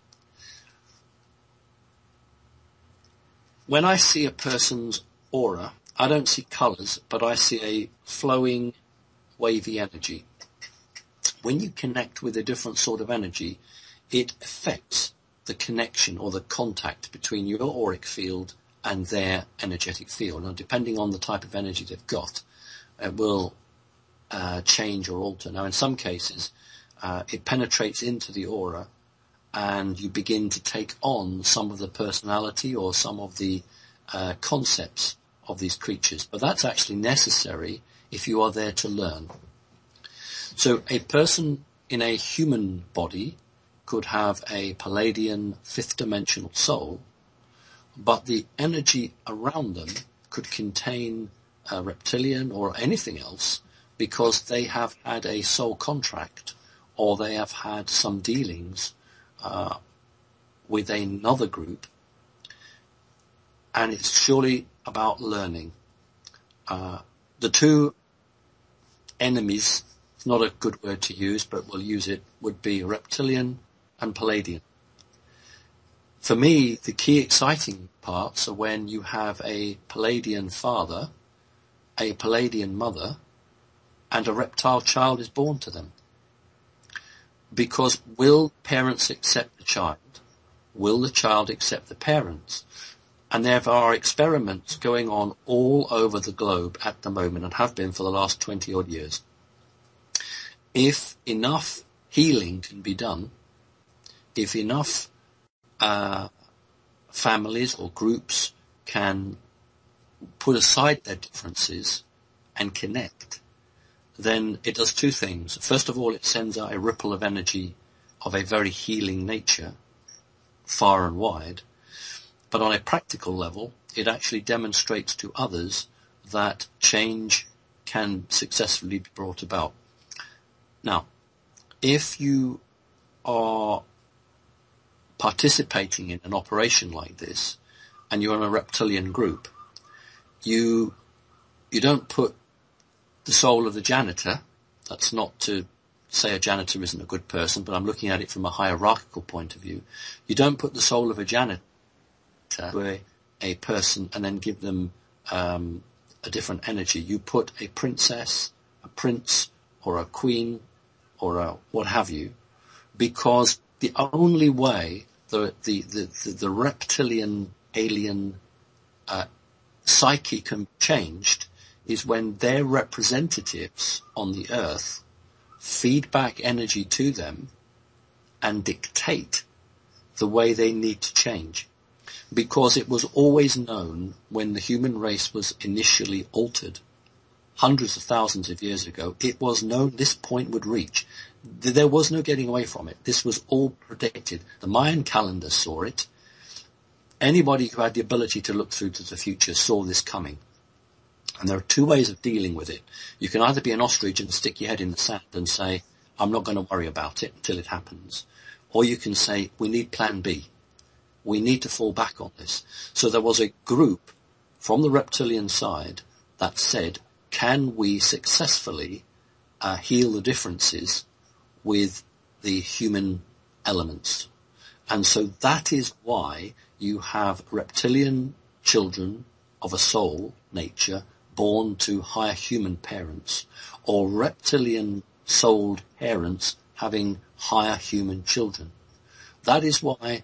When I see a person's aura, I don't see colours, but I see a flowing, wavy energy. When you connect with a different sort of energy, it affects the connection or the contact between your auric field and their energetic field. Now, depending on the type of energy they've got, it will change or alter. Now, in some cases, it penetrates into the aura, and you begin to take on some of the personality or some of the concepts of these creatures. But that's actually necessary if you are there to learn. So a person in a human body could have a Palladian fifth dimensional soul, but the energy around them could contain a reptilian or anything else, because they have had a soul contract, or they have had some dealings with another group, and it's surely about learning. The two enemies, it's not a good word to use, but we'll use it, would be reptilian and Palladian. For me, the key exciting parts are when you have a Palladian father, a Palladian mother, and a reptile child is born to them. Because will parents accept the child? Will the child accept the parents? And there are experiments going on all over the globe at the moment, and have been for the last 20 odd years. If enough healing can be done, if enough families or groups can put aside their differences and connect, then it does two things. First of all, it sends out a ripple of energy of a very healing nature, far and wide. But on a practical level, it actually demonstrates to others that change can successfully be brought about. Now, if you are participating in an operation like this, and you're in a reptilian group, you don't put the soul of the janitor. That's not to say a janitor isn't a good person, but I'm looking at it from a hierarchical point of view. You don't put the soul of a janitor to a person and then give them a different energy. You put a princess, a prince, or a queen, or a what have you, because the only way the reptilian alien psyche can be changed is when their representatives on the earth feed back energy to them and dictate the way they need to change. Because it was always known when the human race was initially altered, hundreds of thousands of years ago, it was known this point would reach. There was no getting away from it. This was all predicted. The Mayan calendar saw it. Anybody who had the ability to look through to the future saw this coming. And there are two ways of dealing with it. You can either be an ostrich and stick your head in the sand and say, I'm not going to worry about it until it happens. Or you can say, we need plan B. We need to fall back on this. So there was a group from the reptilian side that said, can we successfully heal the differences with the human elements? And so that is why you have reptilian children of a soul nature born to higher human parents, or reptilian souled parents having higher human children. That is why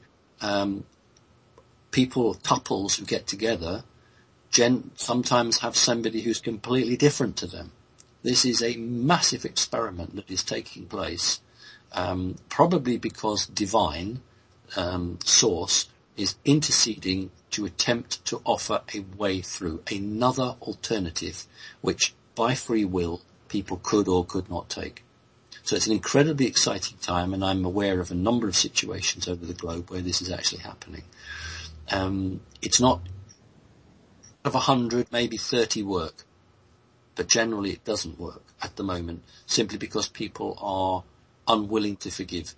couples who get together sometimes have somebody who's completely different to them. This is a massive experiment that is taking place, probably because divine source is interceding to attempt to offer a way through, another alternative, which by free will people could or could not take. So it's an incredibly exciting time, and I'm aware of a number of situations over the globe where this is actually happening. It's not of 100, maybe 30 work, but generally it doesn't work at the moment, simply because people are unwilling to forgive.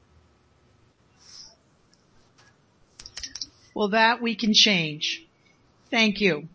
Well, that we can change. Thank you.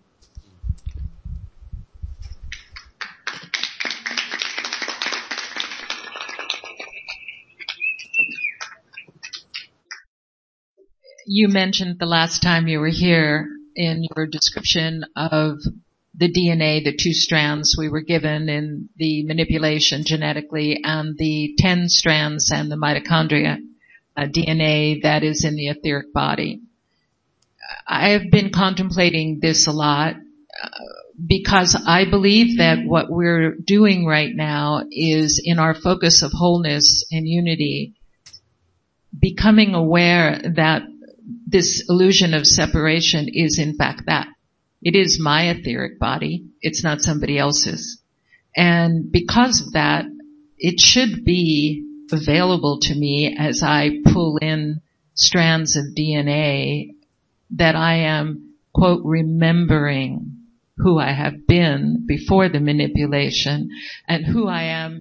You mentioned the last time you were here in your description of the DNA, the 2 strands we were given in the manipulation genetically, and the 10 strands and the mitochondria DNA that is in the etheric body. I have been contemplating this a lot because I believe that what we're doing right now is, in our focus of wholeness and unity, becoming aware that this illusion of separation is in fact that. It is my etheric body. It's not somebody else's. And because of that, it should be available to me as I pull in strands of DNA that I am, quote, remembering who I have been before the manipulation and who I am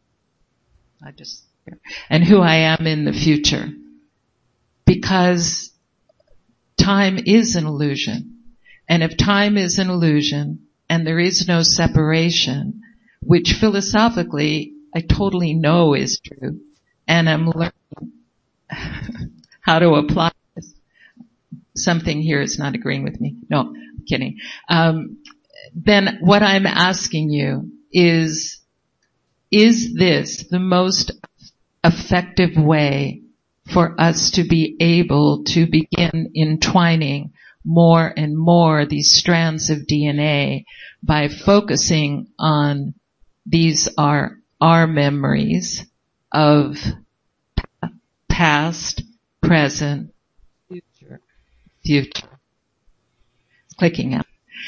in the future. Because time is an illusion. And if time is an illusion and there is no separation, which philosophically I totally know is true, and I'm learning how to apply this. Something here is not agreeing with me. No, I'm kidding. Then what I'm asking you is this the most effective way for us to be able to begin entwining more and more these strands of DNA by focusing on these are our memories of past, present, future. It's clicking out.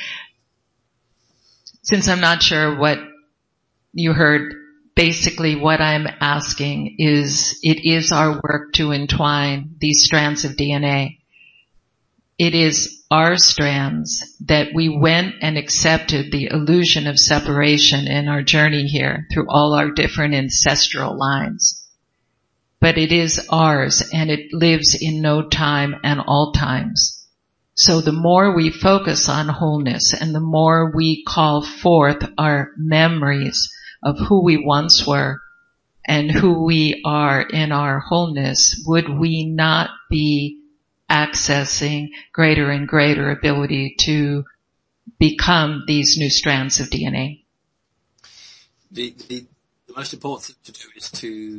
Since I'm not sure what you heard, basically what I'm asking is, it is our work to entwine these strands of DNA. It is our strands that we went and accepted the illusion of separation in our journey here through all our different ancestral lines. But it is ours, and it lives in no time and all times. So the more we focus on wholeness and the more we call forth our memories of who we once were and who we are in our wholeness, would we not be accessing greater and greater ability to become these new strands of DNA?
The most important thing to do is to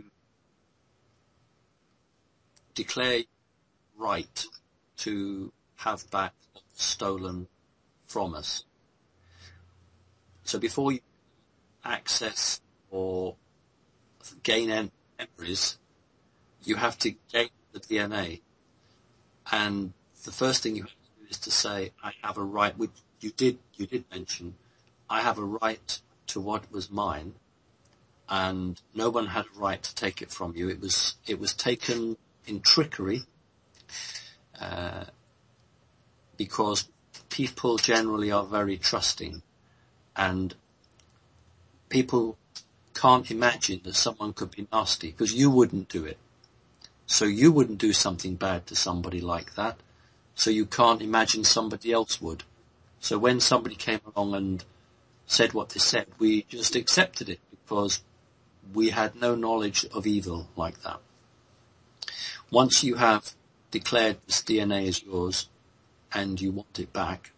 declare right to have back what's stolen from us. So before you access or gain memories, you have to gain the DNA. And the first thing you have to do is to say, I have a right, which you did mention, I have a right to what was mine, and no one had a right to take it from you. It was taken in trickery, because people generally are very trusting, And people can't imagine that someone could be nasty because you wouldn't do it. So you wouldn't do something bad to somebody like that. So you can't imagine somebody else would. So when somebody came along and said what they said, we just accepted it because we had no knowledge of evil like that. Once you have declared this DNA as yours and you want it back,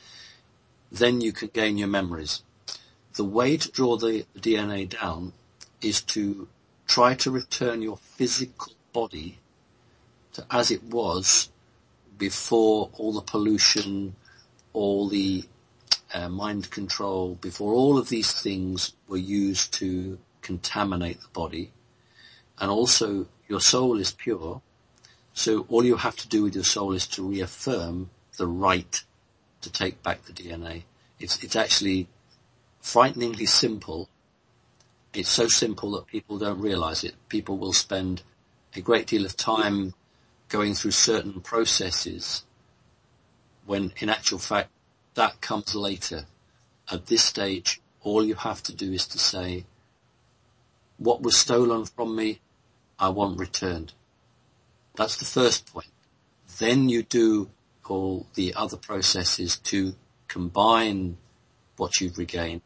then you can gain your memories. The way to draw the DNA down is to try to return your physical body to as it was before all the pollution, all the mind control, before all of these things were used to contaminate the body. And also your soul is pure, so all you have to do with your soul is to reaffirm the right to take back the DNA. It's actually frighteningly simple. It's so simple that people don't realize it. People will spend a great deal of time going through certain processes when in actual fact that comes later. At this stage, all you have to do is to say, what was stolen from me, I want returned. That's the first point. Then you do all the other processes to combine what you've regained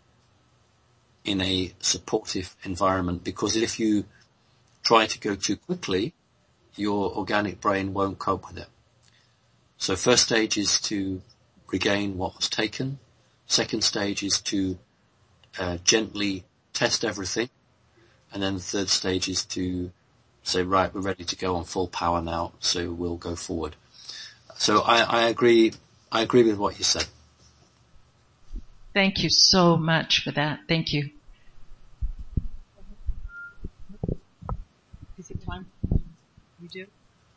in a supportive environment, because if you try to go too quickly, your organic brain won't cope with it. So first stage is to regain what was taken. Second stage is to gently test everything. And then the third stage is to say, right, we're ready to go on full power now, so we'll go forward. So I agree with what you said.
Thank you so much for that. Thank you.
Is it time? You do?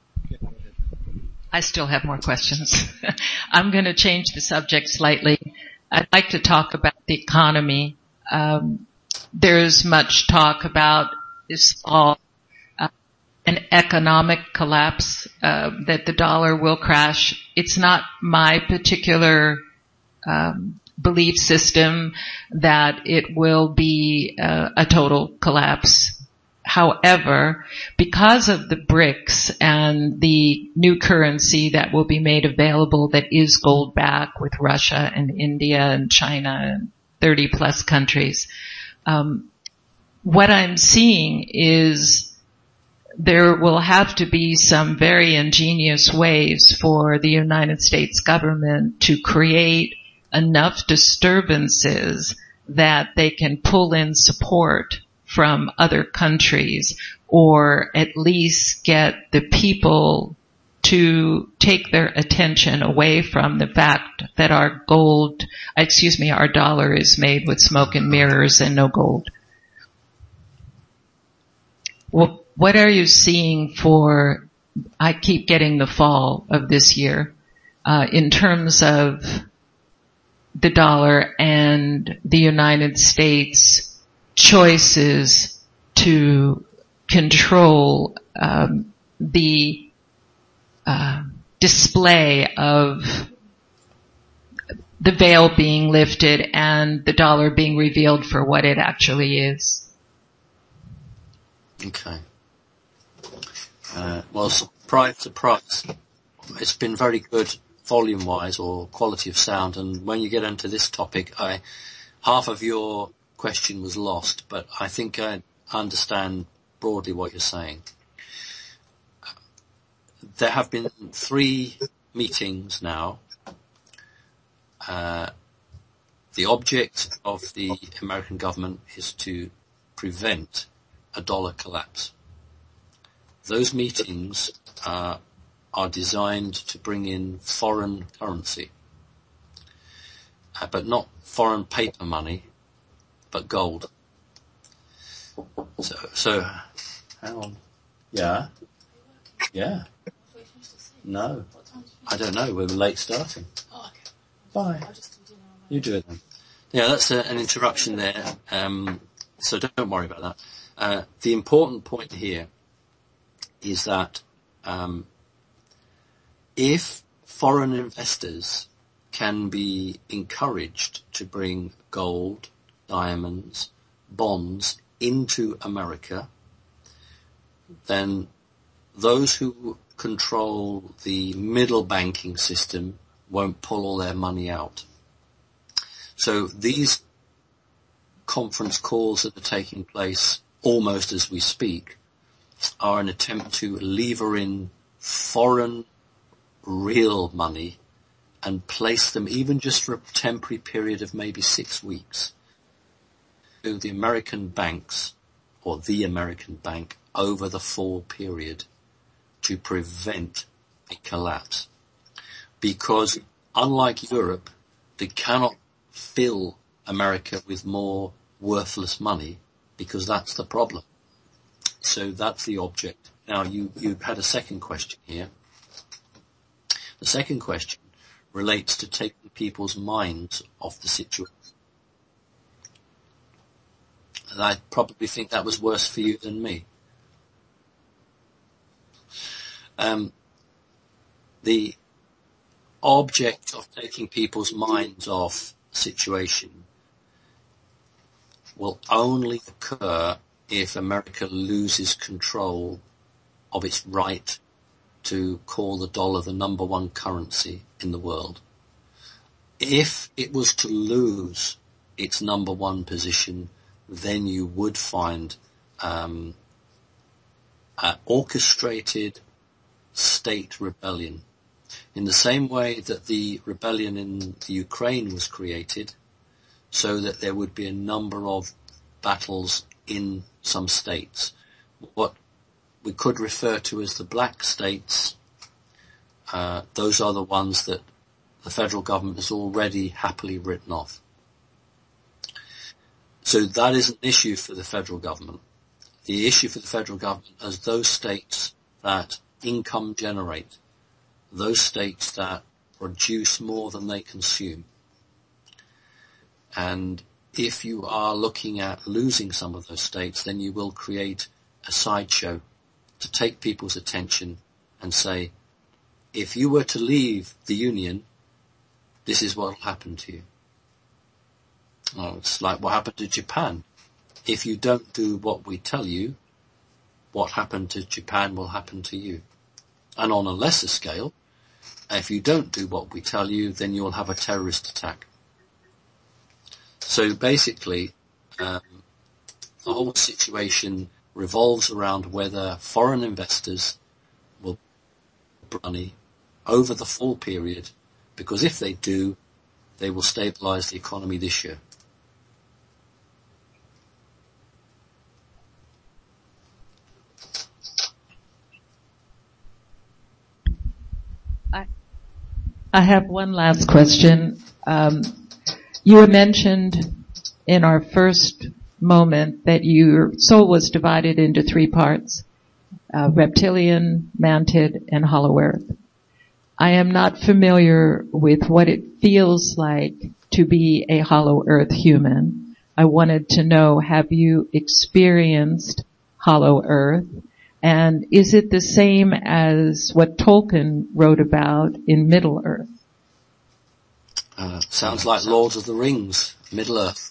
I still have more questions. I'm going to change the subject slightly. I'd like to talk about the economy. There's much talk about this fall, an economic collapse, that the dollar will crash. It's not my particular belief system that it will be a total collapse. However, because of the BRICS and the new currency that will be made available that is gold back with Russia and India and China and 30 plus countries, what I'm seeing is there will have to be some very ingenious ways for the United States government to create enough disturbances that they can pull in support from other countries, or at least get the people to take their attention away from the fact that our dollar is made with smoke and mirrors and no gold. Well, what are you seeing for, I keep getting the fall of this year, in terms of the dollar and the United States choices to control the display of the veil being lifted and the dollar being revealed for what it actually is?
Okay. Well, surprise, it's been very good volume-wise or quality of sound, and when you get into this topic, half of your question was lost, but I think I understand broadly what you're saying. There have been 3 meetings now. The object of the American government is to prevent a dollar collapse. Those meetings are designed to bring in foreign currency, but not foreign paper money, but gold. So, hang on. Yeah. No, I don't know. We're late starting. Oh, okay. Bye. You do it then. Yeah, that's an interruption there. So don't worry about that. The important point here is that if foreign investors can be encouraged to bring gold, diamonds, bonds into America, then those who control the middle banking system won't pull all their money out. So these conference calls that are taking place almost as we speak are an attempt to lever in foreign real money and place them, even just for a temporary period of maybe 6 weeks, to the American banks, or the American bank, over the fall period to prevent a collapse. Because unlike Europe, they cannot fill America with more worthless money, because that's the problem. So that's the object. Now you had a second question here. The second question relates to taking people's minds off the situation. And I probably think that was worse for you than me. The object of taking people's minds off the situation will only occur if America loses control of its right to call the dollar the number one currency in the world. If it was to lose its number one position, then you would find orchestrated state rebellion. In the same way that the rebellion in the Ukraine was created, so that there would be a number of battles in some states. What we could refer to as the black states, those are the ones that the federal government has already happily written off. So that is an issue for the federal government. The issue for the federal government is those states that income generate, those states that produce more than they consume. And if you are looking at losing some of those states, then you will create a sideshow to take people's attention and say, if you were to leave the Union, this is what will happen to you. Well, it's like what happened to Japan. If you don't do what we tell you, what happened to Japan will happen to you. And on a lesser scale, if you don't do what we tell you, then you'll have a terrorist attack. So basically, the whole situation revolves around whether foreign investors will put money over the fall period, because if they do, they will stabilize the economy this year.
I have one last question. You had mentioned in our first moment that your soul was divided into 3 parts, reptilian, mantid, and hollow earth. I am not familiar with what it feels like to be a hollow earth human. I wanted to know, have you experienced hollow earth? And is it the same as what Tolkien wrote about in Middle Earth?
Sounds like Lord of the Rings, Middle Earth.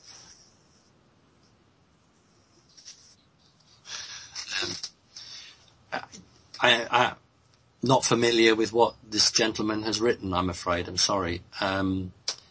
I'm not familiar with what this gentleman has written, I'm afraid. I'm sorry. I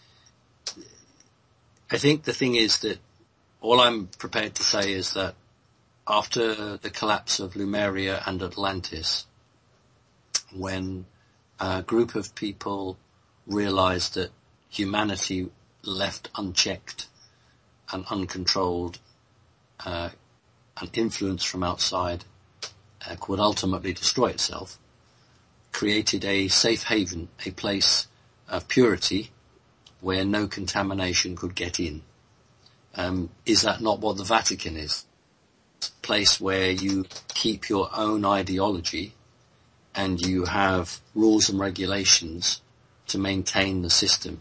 think the thing is that all I'm prepared to say is that after the collapse of Lemuria and Atlantis, when a group of people realized that humanity left unchecked and uncontrolled, and influence from outside could ultimately destroy itself, created a safe haven, a place of purity where no contamination could get in. Is that not what the Vatican is? It's a place where you keep your own ideology and you have rules and regulations to maintain the system.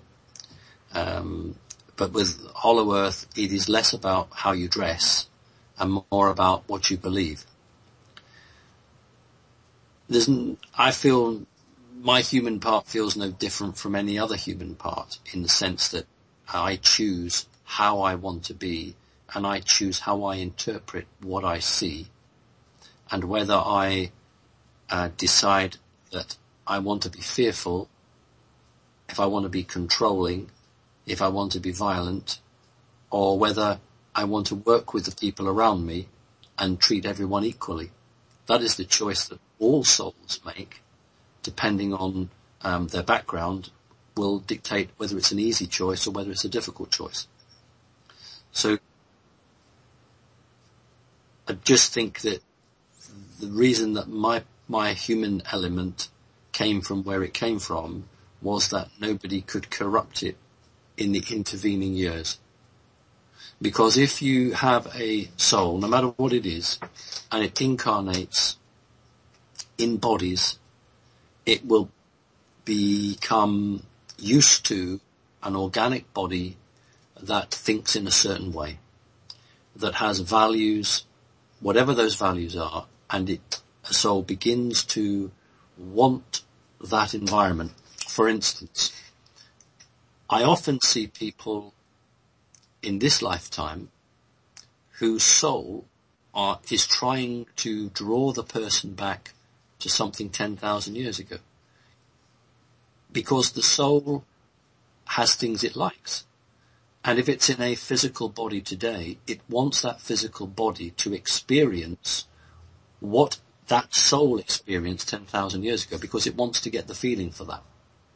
But with Hollow Earth, it is less about how you dress and more about what you believe. I feel my human part feels no different from any other human part, in the sense that I choose how I want to be, and I choose how I interpret what I see, and whether I decide that I want to be fearful, if I want to be controlling, if I want to be violent, or whether I want to work with the people around me and treat everyone equally. That is the choice that all souls make, depending on their background, will dictate whether it's an easy choice or whether it's a difficult choice. So I just think that the reason that my human element came from where it came from was that nobody could corrupt it in the intervening years. Because if you have a soul, no matter what it is, and it incarnates in bodies, it will become used to an organic body that thinks in a certain way, that has values, whatever those values are, and a soul begins to want that environment. For instance, I often see people in this lifetime whose soul is trying to draw the person back to something 10,000 years ago. Because the soul has things it likes. And if it's in a physical body today, it wants that physical body to experience what that soul experienced 10,000 years ago, because it wants to get the feeling for that.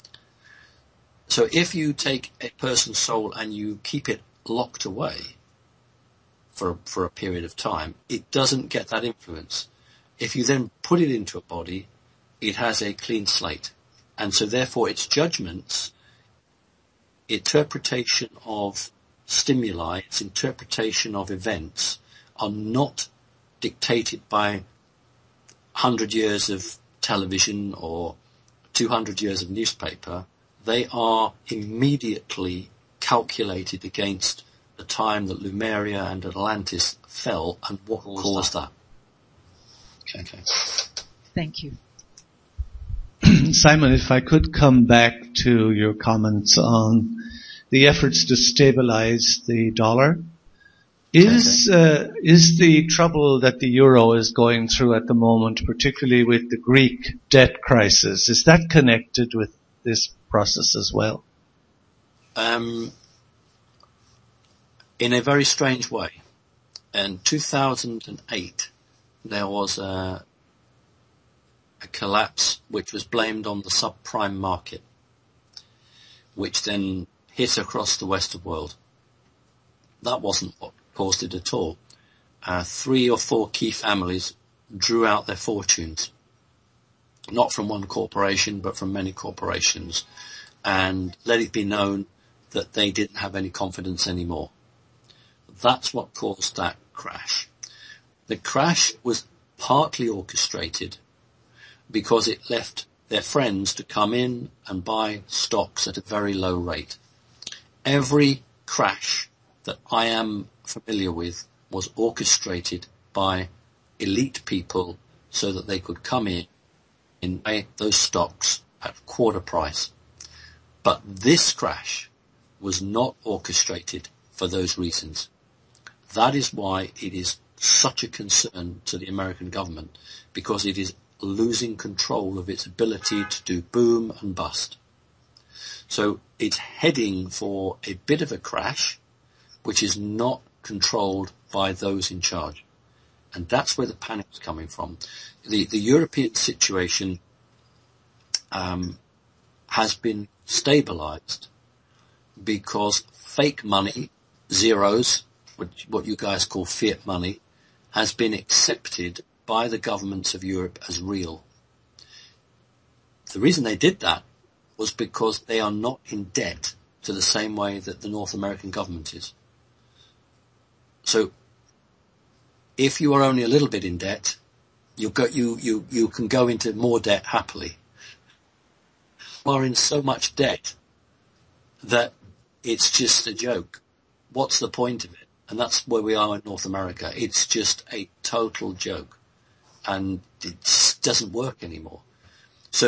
So if you take a person's soul and you keep it locked away for a period of time, it doesn't get that influence. If you then put it into a body, it has a clean slate. And so therefore its judgments, interpretation of stimuli, its interpretation of events are not dictated by 100 years of television or 200 years of newspaper. They are immediately calculated against the time that Lemuria and Atlantis fell and what caused that. Okay.
Thank you.
Simon, if I could come back to your comments on the efforts to stabilize the dollar. Is the trouble that the euro is going through at the moment, particularly with the Greek debt crisis, is that connected with this process as well?
In a very strange way. In 2008, there was a collapse which was blamed on the subprime market, which then hit across the Western world. That wasn't what caused it at all. 3 or 4 key families drew out their fortunes, not from one corporation, but from many corporations, and let it be known that they didn't have any confidence anymore. That's what caused that crash. The crash was partly orchestrated because it left their friends to come in and buy stocks at a very low rate. Every crash that I am familiar with was orchestrated by elite people so that they could come in and buy those stocks at quarter price. But this crash was not orchestrated for those reasons. That is why it is such a concern to the American government, because it is losing control of its ability to do boom and bust. So it's heading for a bit of a crash, which is not controlled by those in charge. And that's where the panic is coming from. The European situation has been stabilized because fake money, zeros, what you guys call fiat money, has been accepted by the governments of Europe as real. The reason they did that was because they are not in debt to the same way that the North American government is. So if you are only a little bit in debt, you can go into more debt happily. You are in so much debt that it's just a joke. What's the point of it? And that's where we are in North America. It's just a total joke. And it doesn't work anymore. So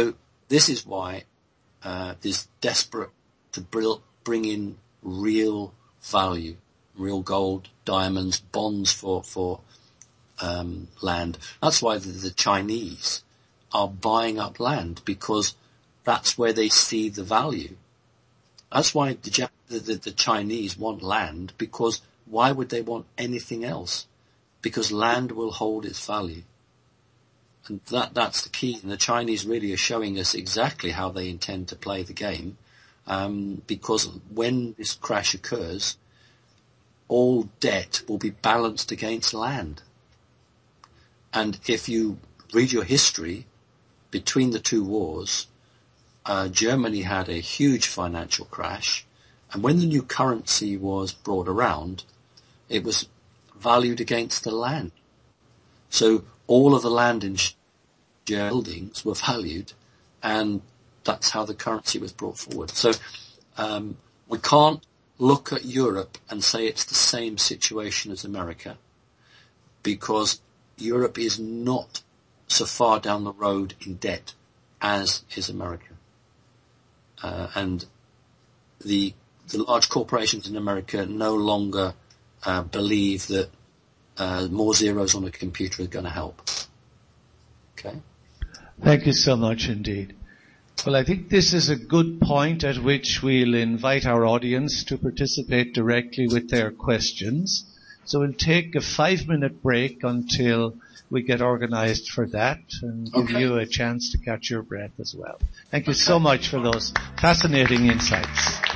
this is why is desperate to bring in real value, real gold, diamonds, bonds for land. That's why the Chinese are buying up land, because that's where they see the value. That's why the Chinese want land, because why would they want anything else? Because land will hold its value. And that's the key. And the Chinese really are showing us exactly how they intend to play the game. Because when this crash occurs, all debt will be balanced against land. And if you read your history, between the two wars, Germany had a huge financial crash. And when the new currency was brought around, it was valued against the land. So all of the land in buildings were valued, and that's how the currency was brought forward. So we can't look at Europe and say it's the same situation as America, because Europe is not so far down the road in debt as is America. And the large corporations in America no longer believe that more zeros on a computer is going to help. Okay?
Thank you so much indeed. Well, I think this is a good point at which we'll invite our audience to participate directly with their questions. So we'll take a 5-minute break until we get organized for that, and give you a chance to catch your breath as well. Thank you so much for those fascinating insights.